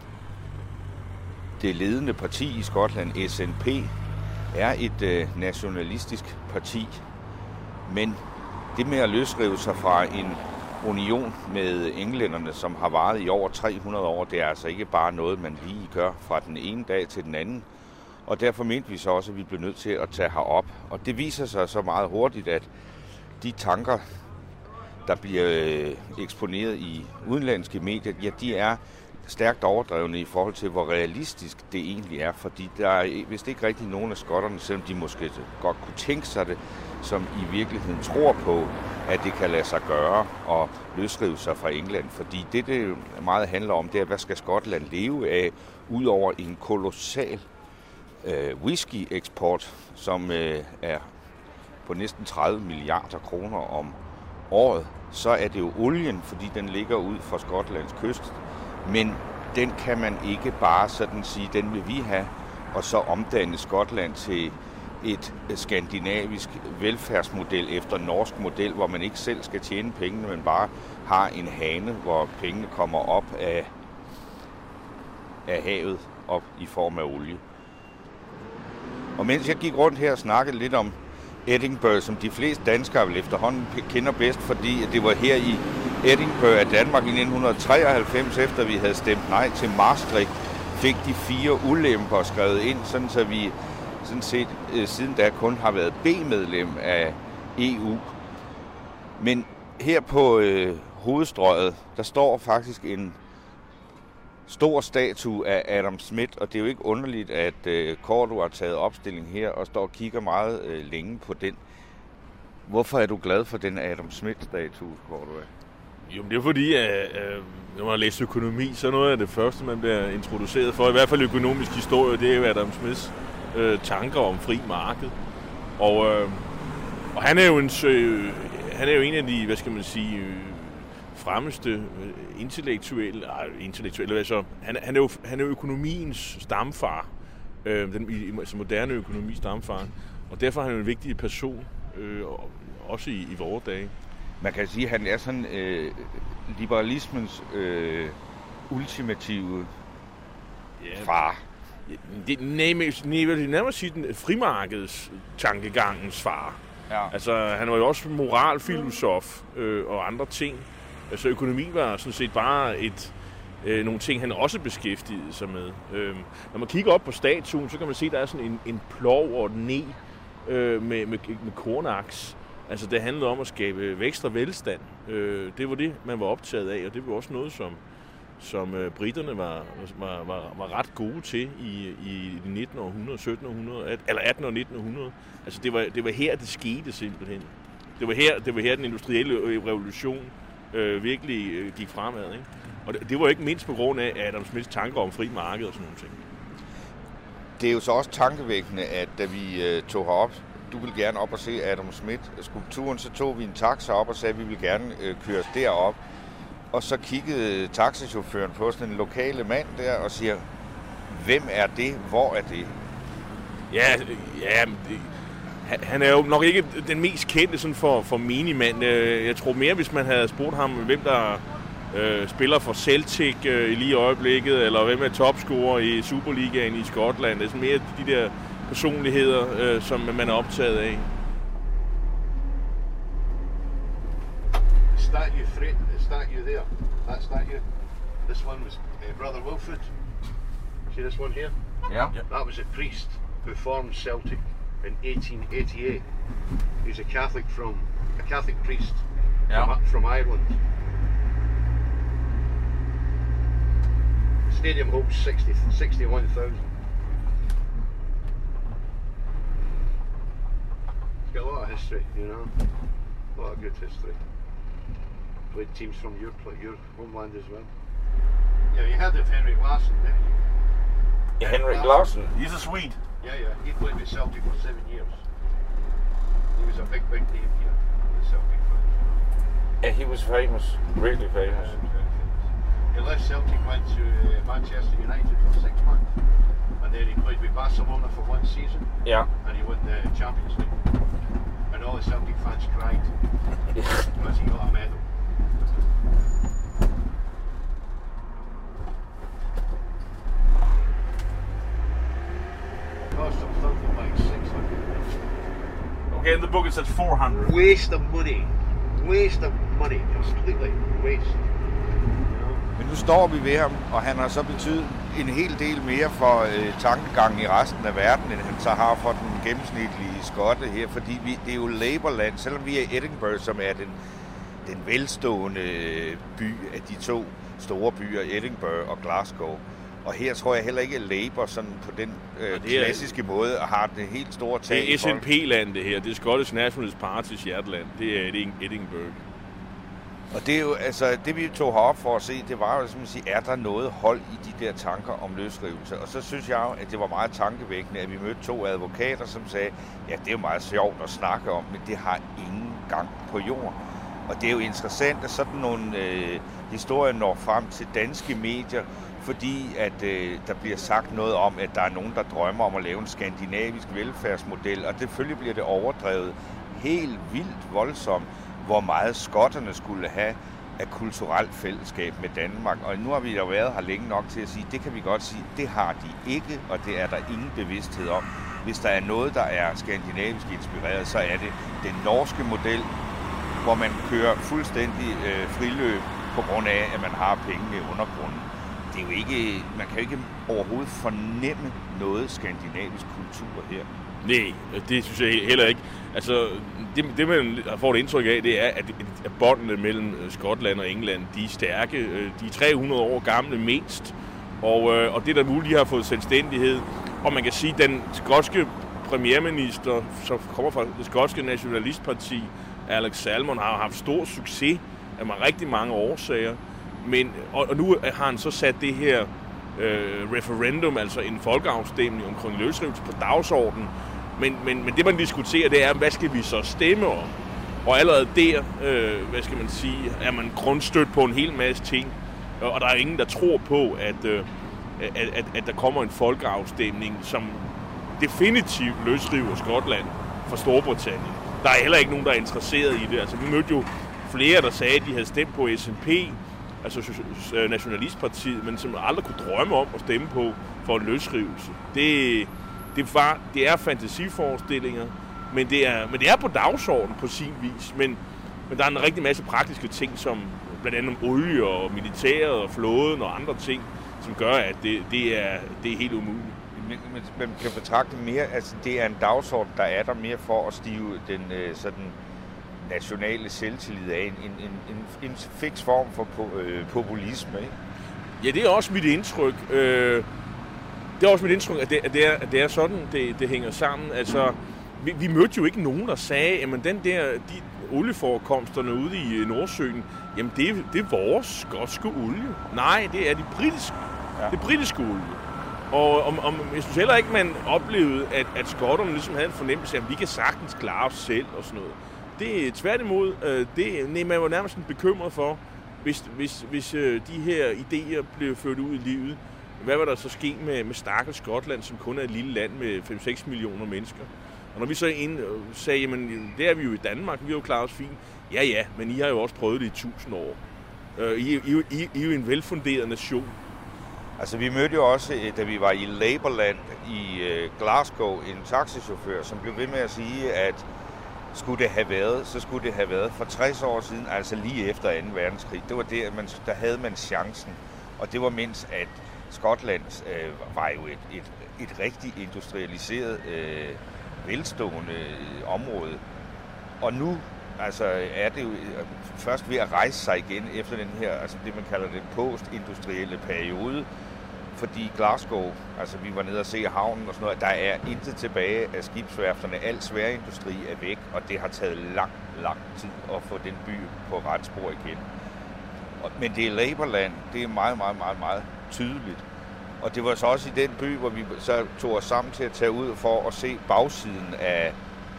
Det ledende parti i Skotland, SNP, er et nationalistisk parti, men det med at løsrive sig fra en union med englænderne, som har varet i over 300 år, det er altså ikke bare noget, man lige gør fra den ene dag til den anden. Og derfor mente vi så også, at vi blev nødt til at tage herop. Og det viser sig så meget hurtigt, at de tanker, der bliver eksponeret i udenlandske medier, ja, de er stærkt overdrevne i forhold til, hvor realistisk det egentlig er. Fordi der er vist ikke rigtig nogen af skotterne, selvom de måske godt kunne tænke sig det, som i virkeligheden tror på, at det kan lade sig gøre og løsrive sig fra England. Fordi det meget handler om, det er, hvad skal Skotland leve af, ud over en kolossal whisky-eksport, som er på næsten 30 milliarder kroner om året. Så er det jo olien, fordi den ligger ud fra Skotlands kyst. Men den kan man ikke bare sådan sige, den vil vi have, og så omdanne Skotland til et skandinavisk velfærdsmodel efter norsk model, hvor man ikke selv skal tjene pengene, men bare har en hane, hvor pengene kommer op af havet, op i form af olie. Og mens jeg gik rundt her og snakkede lidt om Edinburgh, som de fleste danskere vel efterhånden kender bedst, fordi det var her i Edinburgh af Danmark i 1993, efter vi havde stemt nej til Maastricht, fik de 4 ulemper skrevet ind, sådan så vi sådan set siden da kun har været B-medlem af EU. Men her på hovedstrøget, der står faktisk en stor statue af Adam Smith, og det er jo ikke underligt, at Cordo har taget opstilling her og står og kigger meget længe på den. Hvorfor er du glad for den Adam Smith-statue, Cordo? Jo, det er fordi, at når man har læst økonomi, så noget af det første, man bliver introduceret for, i hvert fald økonomisk historie, det er jo Adam Smiths tanker om fri marked. Og han er jo en af de, hvad skal man sige, fremmeste intellektuelle, altså, han er jo økonomiens stamfar, den moderne økonomis stamfar, og derfor er han jo en vigtig person, også i vore dage. Man kan sige, at han er sådan liberalismens ultimative far. Det vil nærmest sige den frimarkeds tankegangens far. Ja. Altså, han var jo også moralfilosof og andre ting. Altså, økonomi var sådan set bare nogle ting, han også beskæftigede sig med. Når man kigger op på statuen, så kan man se, at der er sådan en plov og et ne med kornaks. Altså, det handlede om at skabe vækst og velstand. Det var det, man var optaget af, og det var også noget, som briterne var ret gode til i 19. århundrede, 1700, eller 18. og 1900. Altså, det var her, det skete simpelthen. Det var her den industrielle revolution virkelig gik fremad, ikke? Og det var ikke mindst på grund af Adam Smiths tanker om fri marked og sådan nogle ting. Det er jo så også tankevækkende, at da vi tog herop, du ville gerne op og se Adam Smith-skulpturen, så tog vi en taxa op og sagde, at vi ville gerne køre os derop. Og så kiggede taxichaufføren på sådan en lokale mand der og siger, hvem er det? Hvor er det? Ja, han er jo nok ikke den mest kendte sådan for minimand. Jeg tror mere, hvis man havde spurgt ham, hvem der spiller for Celtic lige i øjeblikket, eller hvem er topscorer i Superligaen i Skotland. Det er sådan mere de der personligheder, som man er optaget af. Statue there, that statue. This one was Brother Wilfrid. See this one here? Yeah. That was a priest who formed Celtic in 1888. He's a Catholic priest from Ireland. The stadium holds 61,000. It's got a lot of history, you know, a lot of good history. Played teams from your homeland as well. Yeah, you heard of Henrik Larsson, didn't you? Yeah, Henrik Larsson. He's a Swede. Yeah. He played with Celtic for 7 years. He was a big name here, the Celtic fans. Yeah, he was famous, really famous. He left Celtic, went to Manchester United for 6 months, and then he played with Barcelona for 1 season. Yeah. And he won the Champions League. And all the Celtic fans cried because he got a medal. Cost him something like 600. Okay, in the book it says 400. Waste of money. Waste of money. Completely waste. Men nu står vi ved ham, og han har så betydet en hel del mere for tankegangen i resten af verden, end han så har for den gennemsnitlige skotte her, fordi det er jo Labourland, selvom vi er Edinburgh, som er den velstående by af de to store byer, Edinburgh og Glasgow. Og her tror jeg heller ikke, at Labour sådan på den klassiske måde har det helt store tag. Det er SNP-land det her. Det er Scottish Nationalist Party's hjerteland. Det er Edinburgh. Og det er jo, altså, det vi tog herop for at se, det var jo, som at sige, er der noget hold i de der tanker om løsrivelse? Og så synes jeg jo, at det var meget tankevækkende, at vi mødte 2 advokater, som sagde, ja, det er jo meget sjovt at snakke om, men det har ingen gang på jorden. Og det er jo interessant, at sådan nogle historier når frem til danske medier, fordi at der bliver sagt noget om, at der er nogen, der drømmer om at lave en skandinavisk velfærdsmodel, og selvfølgelig bliver det overdrevet helt vildt voldsomt, hvor meget skotterne skulle have af kulturelt fællesskab med Danmark. Og nu har vi jo været her længe nok til at sige, det kan vi godt sige, det har de ikke, og det er der ingen bevidsthed om. Hvis der er noget, der er skandinavisk inspireret, så er det den norske model, hvor man kører fuldstændig friløb på grund af, at man har pengene i undergrunden. Det er jo ikke, man kan jo ikke overhovedet fornemme noget skandinavisk kultur her. Nej, det synes jeg heller ikke. Altså, det man får et indtryk af, det er, at båndene mellem Skotland og England, de er stærke. De er 300 år gamle mindst, og det der nu lige har fået selvstændighed. Og man kan sige, at den skotske premierminister, som kommer fra det skotske nationalistparti, Alex Salmond, har haft stor succes af rigtig mange årsager. Og nu har han så sat det her referendum, altså en folkeafstemning omkring løsrivelse på dagsordenen. Men det, man diskuterer, det er, hvad skal vi så stemme om? Og allerede der, hvad skal man sige, er man grundstødt på en hel masse ting. Og der er ingen, der tror på, at der kommer en folkeafstemning, som definitivt løsriver Skotland fra Storbritannien. Der er heller ikke nogen, der er interesseret i det. Altså, vi mødte jo flere, der sagde, at de havde stemt på SNP, altså Nationalistpartiet, men som aldrig kunne drømme om at stemme på for en løsrivelse. Det er fantasiforestillinger, men det er på dagsordenen på sin vis. Men der er en rigtig masse praktiske ting, som blandt andet olie og militæret og flåden og andre ting, som gør, at det er helt umuligt. Man kan betragte mere, altså det er en dagsorden, der er der mere for at stive den sådan nationale selvtillid af en fiks form for populisme, ikke? Ja, det er også mit indtryk. Det er også mit indtryk, at det er sådan, det hænger sammen. Altså, vi mødte jo ikke nogen, der sagde, at de olieforekomsterne ude i Nordsøen, jamen det er vores skotske olie. Nej, det er de britiske. Ja. Det britiske olie. Og jeg synes heller ikke, man oplevede, at skotterne ligesom havde en fornemmelse af, at vi kan sagtens klare os selv og sådan noget. Det er tværtimod, man var nærmest bekymret for, hvis de her idéer blev ført ud i livet. Hvad var der så ske med stakkels Skotland, som kun er et lille land med 5-6 millioner mennesker? Og når vi så sagde, jamen det er vi jo i Danmark, vi har jo klaret os fint. Ja, men I har jo også prøvet det i 1000 år. I er jo en velfunderet nation. Altså vi mødte jo også, da vi var i Labourland i Glasgow, en taxichauffør, som blev ved med at sige, at skulle det have været for 60 år siden, altså lige efter 2. verdenskrig. Det var der havde man chancen. Og det var mens, at Skotland var jo et rigtig industrialiseret, velstående område. Og nu altså, er det jo først ved at rejse sig igen efter den her, altså det man kalder den postindustrielle periode. Fordi Glasgow, altså vi var nede og se havnen og sådan noget, der er intet tilbage af skibsværfterne. Al sværindustri er væk, og det har taget lang tid at få den by på ret spor igen. Men det er Labourland, det er meget, meget, meget, meget tydeligt. Og det var så også i den by, hvor vi så tog os sammen til at tage ud for at se bagsiden af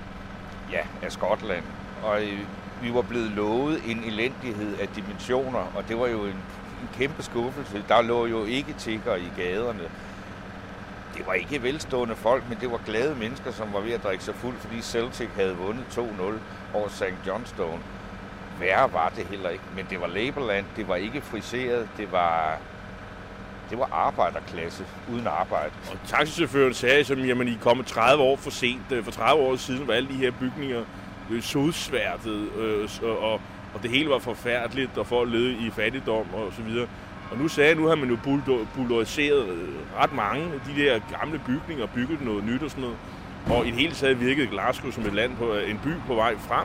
Skotland. Og vi var blevet lovet en elendighed af dimensioner, og det var jo en kæmpe skuffelse. Der lå jo ikke tiggere i gaderne. Det var ikke velstående folk, men det var glade mennesker, som var ved at drikke sig fuld, fordi Celtic havde vundet 2-0 over St. Johnstone. Værre var det heller ikke, men det var Labourland, det var ikke friseret, det var arbejderklasse uden arbejde. Og taxichaufføren sagde, som jamen I er kommet 30 år for sent. For 30 år siden var alle de her bygninger sodsværtet, og det hele var forfærdeligt, og folk levede i fattigdom og så videre. Og nu har man jo buldoriseret ret mange af de der gamle bygninger og bygget noget nyt og sådan noget. Og i det hele taget virkede Glasgow som et land en by på vej frem,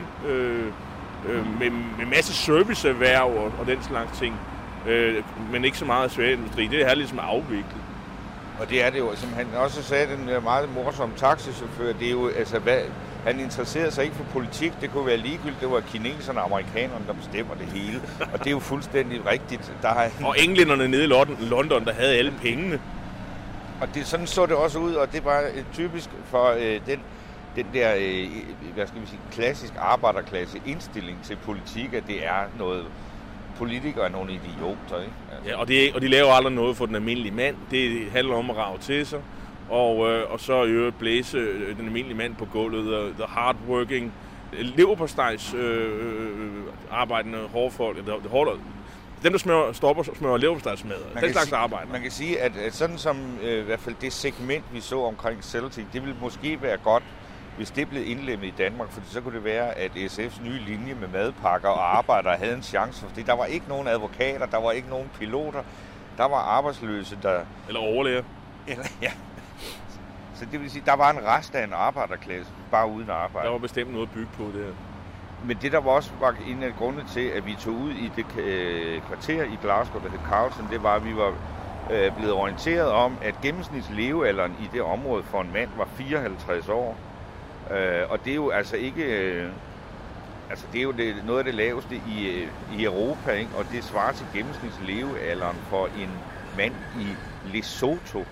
med masse serviceerhverv og den slags ting. Men ikke så meget svær industri. Det er her ligesom afviklet. Og det er det jo, som han også sagde, den meget morsomme taxichauffør, det er jo, altså, han interesserede sig ikke for politik, det kunne være ligegyldigt, det var kineserne og amerikanerne, der bestemmer det hele. Og det er jo fuldstændig rigtigt. Og englænderne nede i London, der havde alle pengene. Og sådan så det også ud, og det var typisk for den der, hvad skal vi sige, klassisk arbejderklasse indstilling til politik, at det er noget... Politikere er nogle idioter, ikke? Altså. Ja, og de laver aldrig noget for den almindelige mand. Det handler om at rage til sig, og så i øvrigt blæse den almindelige mand på gulvet, the hardworking, leverpostejs arbejdende hårdfolk, dem der smører leverpostejsmadder, den slags arbejde. Man kan sige, at sådan som i hvert fald det segment, vi så omkring Celtic, det ville måske være godt, hvis det blev indlemmet i Danmark, for så kunne det være, at SF's nye linje med madpakker og arbejdere havde en chance. Fordi der var ikke nogen advokater, der var ikke nogen piloter, der var arbejdsløse, der... Eller overlæger. Ja. Så det vil sige, der var en rest af en arbejderklasse, bare uden arbejde. Der var bestemt noget at bygge på det her. Men det, der var også var en af grundene til, at vi tog ud i det kvarter i Glasgow, der hed Carlton, det var, at vi var blevet orienteret om, at gennemsnitslevealderen i det område for en mand var 54 år. Og det er jo altså ikke... det er jo noget af det laveste i Europa, ikke? Og det svarer til gennemsnitslevealderen for en mand i Lesotho,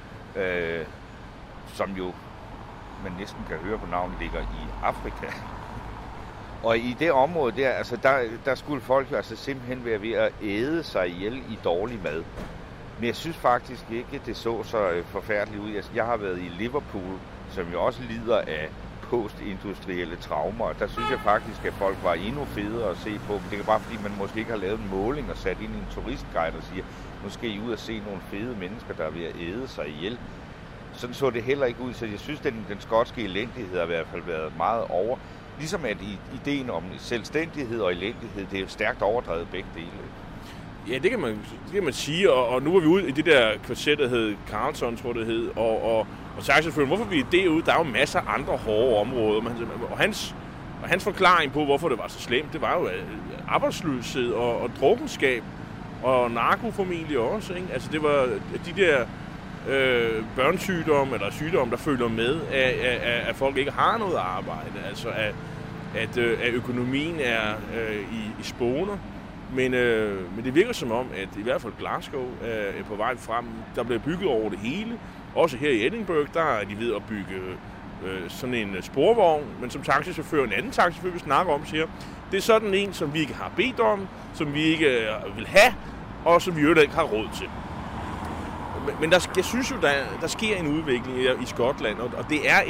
som jo, man næsten kan høre på navnet, ligger i Afrika. Og i det område der, altså der skulle folk jo altså simpelthen være ved at æde sig ihjel i dårlig mad. Men jeg synes faktisk ikke, det så forfærdeligt ud. Jeg har været i Liverpool, som jo også lider af postindustrielle traumer. Der synes jeg faktisk, at folk var endnu federe at se på. Men det er bare fordi, man måske ikke har lavet en måling og sat ind i en turistguide og siger, nu skal I ud og se nogle fede mennesker, der er ved at æde sig ihjel. Sådan så det heller ikke ud, så jeg synes, den skotske elendighed har i hvert fald været meget over. Ligesom at ideen om selvstændighed og elendighed, det er stærkt overdrevet begge dele. Ja, det kan man sige, og nu er vi ude i det der kvarter, der hed Carlton, tror det hed, og taxichaufføren, hvorfor vi er derude? Der er jo masser af andre hårde områder, og hans forklaring på, hvorfor det var så slemt, det var jo arbejdsløshed og drukkenskab, og narkofamilie også, ikke? Altså det var de der børnesygdomme, eller sygdomme, der følger med, at folk ikke har noget arbejde, altså at økonomien er i spåner. Men det virker som om, at i hvert fald Glasgow er på vej frem. Der bliver bygget over det hele. Også her i Edinburgh, der er de ved at bygge sådan en sporvogn. Men som taxichauffør, en anden taxichauffør, vi snakker om, siger, det er sådan en, som vi ikke har bedt om, som vi ikke vil have, og som vi jo ikke har råd til. Men jeg synes jo, der sker en udvikling i Skotland, og det er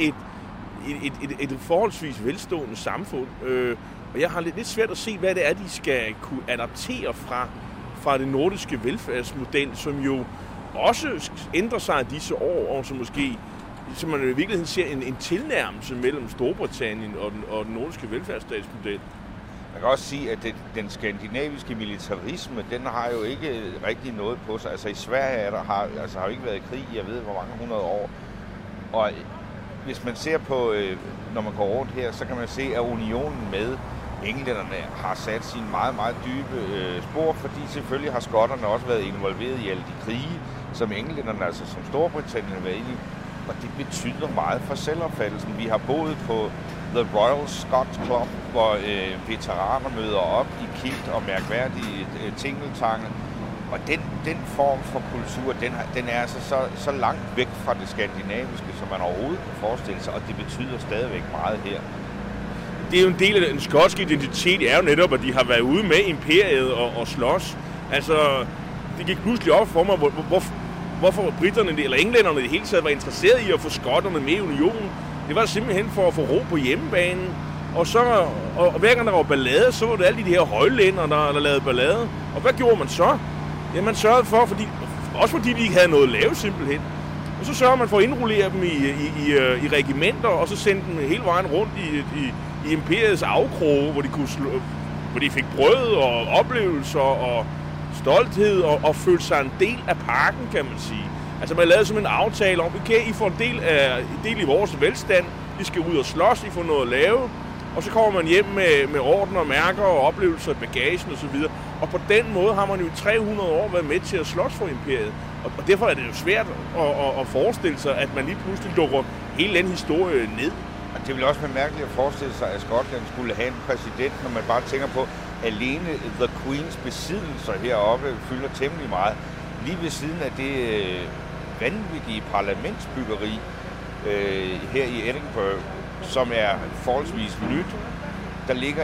et forholdsvis velstående samfund. Og jeg har lidt svært at se, hvad det er, de skal kunne adaptere fra det nordiske velfærdsmodel, som jo også ændrer sig i disse år, og som måske, som man i virkeligheden ser en tilnærmelse mellem Storbritannien og den nordiske velfærdsstatsmodel. Man kan også sige, at den skandinaviske militarisme, den har jo ikke rigtig noget på sig. Altså i Sverige har jo ikke været krig i, jeg ved hvor mange 100 år. Og hvis man ser på, når man går rundt her, så kan man se, at unionen med englænderne har sat sine meget, meget dybe spor, fordi selvfølgelig har skotterne også været involveret i alle de krige, som englænderne, altså som Storbritannien, har været inde i. Og det betyder meget for selvopfattelsen. Vi har boet på The Royal Scots Club, hvor veteraner møder op i kilt og mærkværdige tingeltange. Og den form for kultur, den er altså så langt væk fra det skandinaviske, som man overhovedet kan forestille sig, og det betyder stadigvæk meget her. Det er jo en del af den skotske identitet, er jo netop, at de har været ude med imperiet og slås. Altså, det gik pludselig op for mig, hvorfor britterne eller englænderne i det hele taget var interesseret i at få skotterne med i unionen. Det var simpelthen for at få ro på hjemmebanen. Og hver gang der var ballade, så var det alle de her højlænder, der lavede ballade. Og hvad gjorde man så? Ja, man sørgede for, fordi de ikke havde noget at lave simpelthen. Og så sørger man for at indrullere dem i regimenter, og så sende dem hele vejen rundt i imperiets afkroge, hvor de fik brød og oplevelser og stolthed og føle sig en del af parken, kan man sige. Altså man lavede som en aftale om, okay, I får en del i vores velstand, I skal ud og slås, I får noget at lave, og så kommer man hjem med orden og mærker og oplevelser i bagagen osv. Og på den måde har man jo i 300 år været med til at slås for imperiet. Og derfor er det jo svært at forestille sig, at man lige pludselig lukker hele den historie ned. Det vil også være mærkeligt at forestille sig, at Skotland skulle have en præsident, når man bare tænker på, alene The Queens besiddelser heroppe fylder temmelig meget. Lige ved siden af det vanvittige parlamentsbyggeri her i Edinburgh, som er forholdsvis nyt, der ligger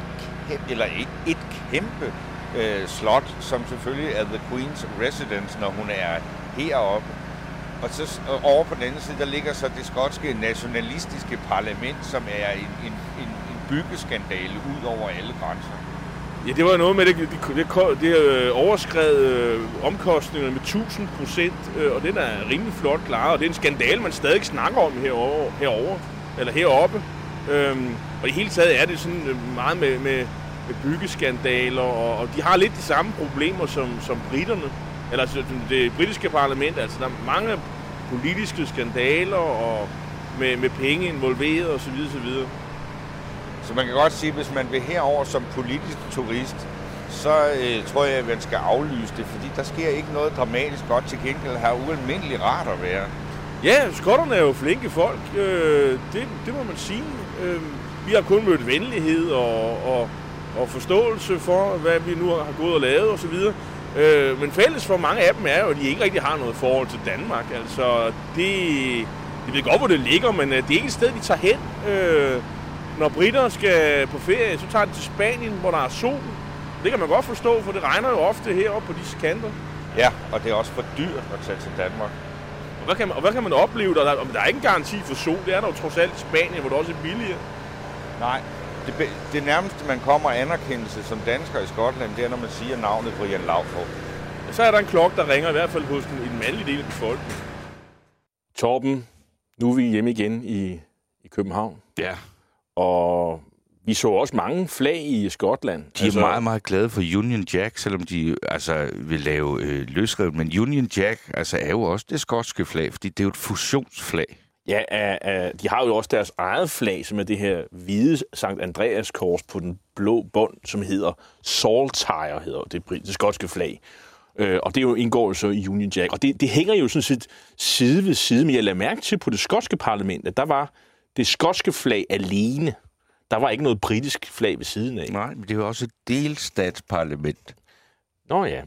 et kæmpe slot, som selvfølgelig er The Queen's Residence, når hun er heroppe. Og så over på den anden side, der ligger så det skotske nationalistiske parlament, som er en byggeskandale ud over alle grænser. Ja, det var noget med, det overskred omkostningerne med 1000%, og den er rimelig flot klaret, og det er en skandale, man stadig snakker om heroppe. Og i hele taget er det sådan meget med byggeskandaler, og de har lidt de samme problemer som britterne. Eller altså det britiske parlament, altså der er mange politiske skandaler og med penge involveret osv. Så man kan godt sige, at hvis man vil herover som politisk turist, så tror jeg, at man skal aflyse det, fordi der sker ikke noget dramatisk godt. Til gengæld har ualmindeligt rart at være. Ja, skotterne er jo flinke folk. Det må man sige. Vi har kun mødt venlighed og forståelse for, hvad vi nu har gået og lavet osv. Men fælles for mange af dem er jo, at de ikke rigtig har noget forhold til Danmark. Altså, de ved godt, hvor det ligger, men det er ikke et sted, de tager hen. Når britter skal på ferie, så tager de til Spanien, hvor der er sol. Det kan man godt forstå, for det regner jo ofte heroppe på disse kanter. Ja, og det er også for dyrt at tage til Danmark. Og hvad kan man opleve? Der er ikke en garanti for sol. Det er der jo trods alt i Spanien, hvor det også er billigere. Nej, det nærmeste, man kommer anerkendelse som dansker i Skotland, det er, når man siger navnet Brian Laudrup. Så er der en klokke, der ringer i hvert fald hos en mandlig del af befolkningen. Torben, nu er vi hjemme igen i København. Ja. Og vi så også mange flag i Skotland. De er meget, meget glade for Union Jack, selvom de vil lave løsrevet. Men Union Jack er jo også det skotske flag, fordi det er jo et fusionsflag. Ja, de har jo også deres eget flag, som er det her hvide Sankt Andreas kors på den blå bund, som hedder Saltire, hedder det skotske flag. Og det indgår jo så i Union Jack. Og det hænger jo sådan set side ved side, men jeg lader mærke til på det skotske parlament, at der var det skotske flag alene. Der var ikke noget britisk flag ved siden af. Nej, men det er jo også et delstatsparlament. Nå ja.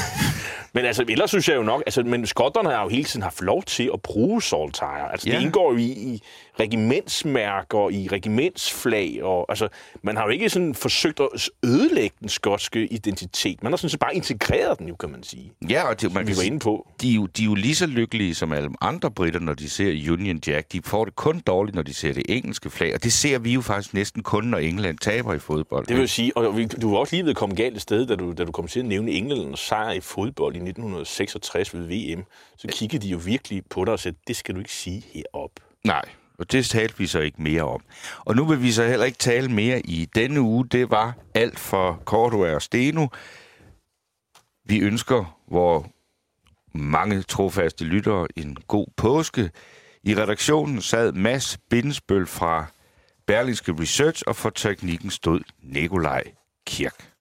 Men ellers synes jeg jo nok, men skotterne har jo hele tiden haft lov til at bruge Saltire. Det indgår jo i regimentsmærker, i regimentsflag, og man har jo ikke sådan forsøgt at ødelægge den skotske identitet. Man har sådan set bare integreret den, jo, kan man sige. Ja, og det, man kan inde på. De er jo lige så lykkelige som alle andre britter, når de ser Union Jack. De får det kun dårligt, når de ser det engelske flag, og det ser vi jo faktisk næsten kun, når England taber i fodbold. Det vil sige, og du var også lige ved at komme galt et sted, da du kom til at nævne Englands sejr i fodbold i 1966 ved VM. Så kiggede de jo virkelig på dig og sagde, det skal du ikke sige heroppe. Nej. Og det talte vi så ikke mere om. Og nu vil vi så heller ikke tale mere i denne uge. Det var alt for Cordua og Steno. Vi ønsker hvor mange trofaste lyttere en god påske. I redaktionen sad Mads Bindesbøl fra Berlingske Research, og for teknikken stod Nikolaj Kirk.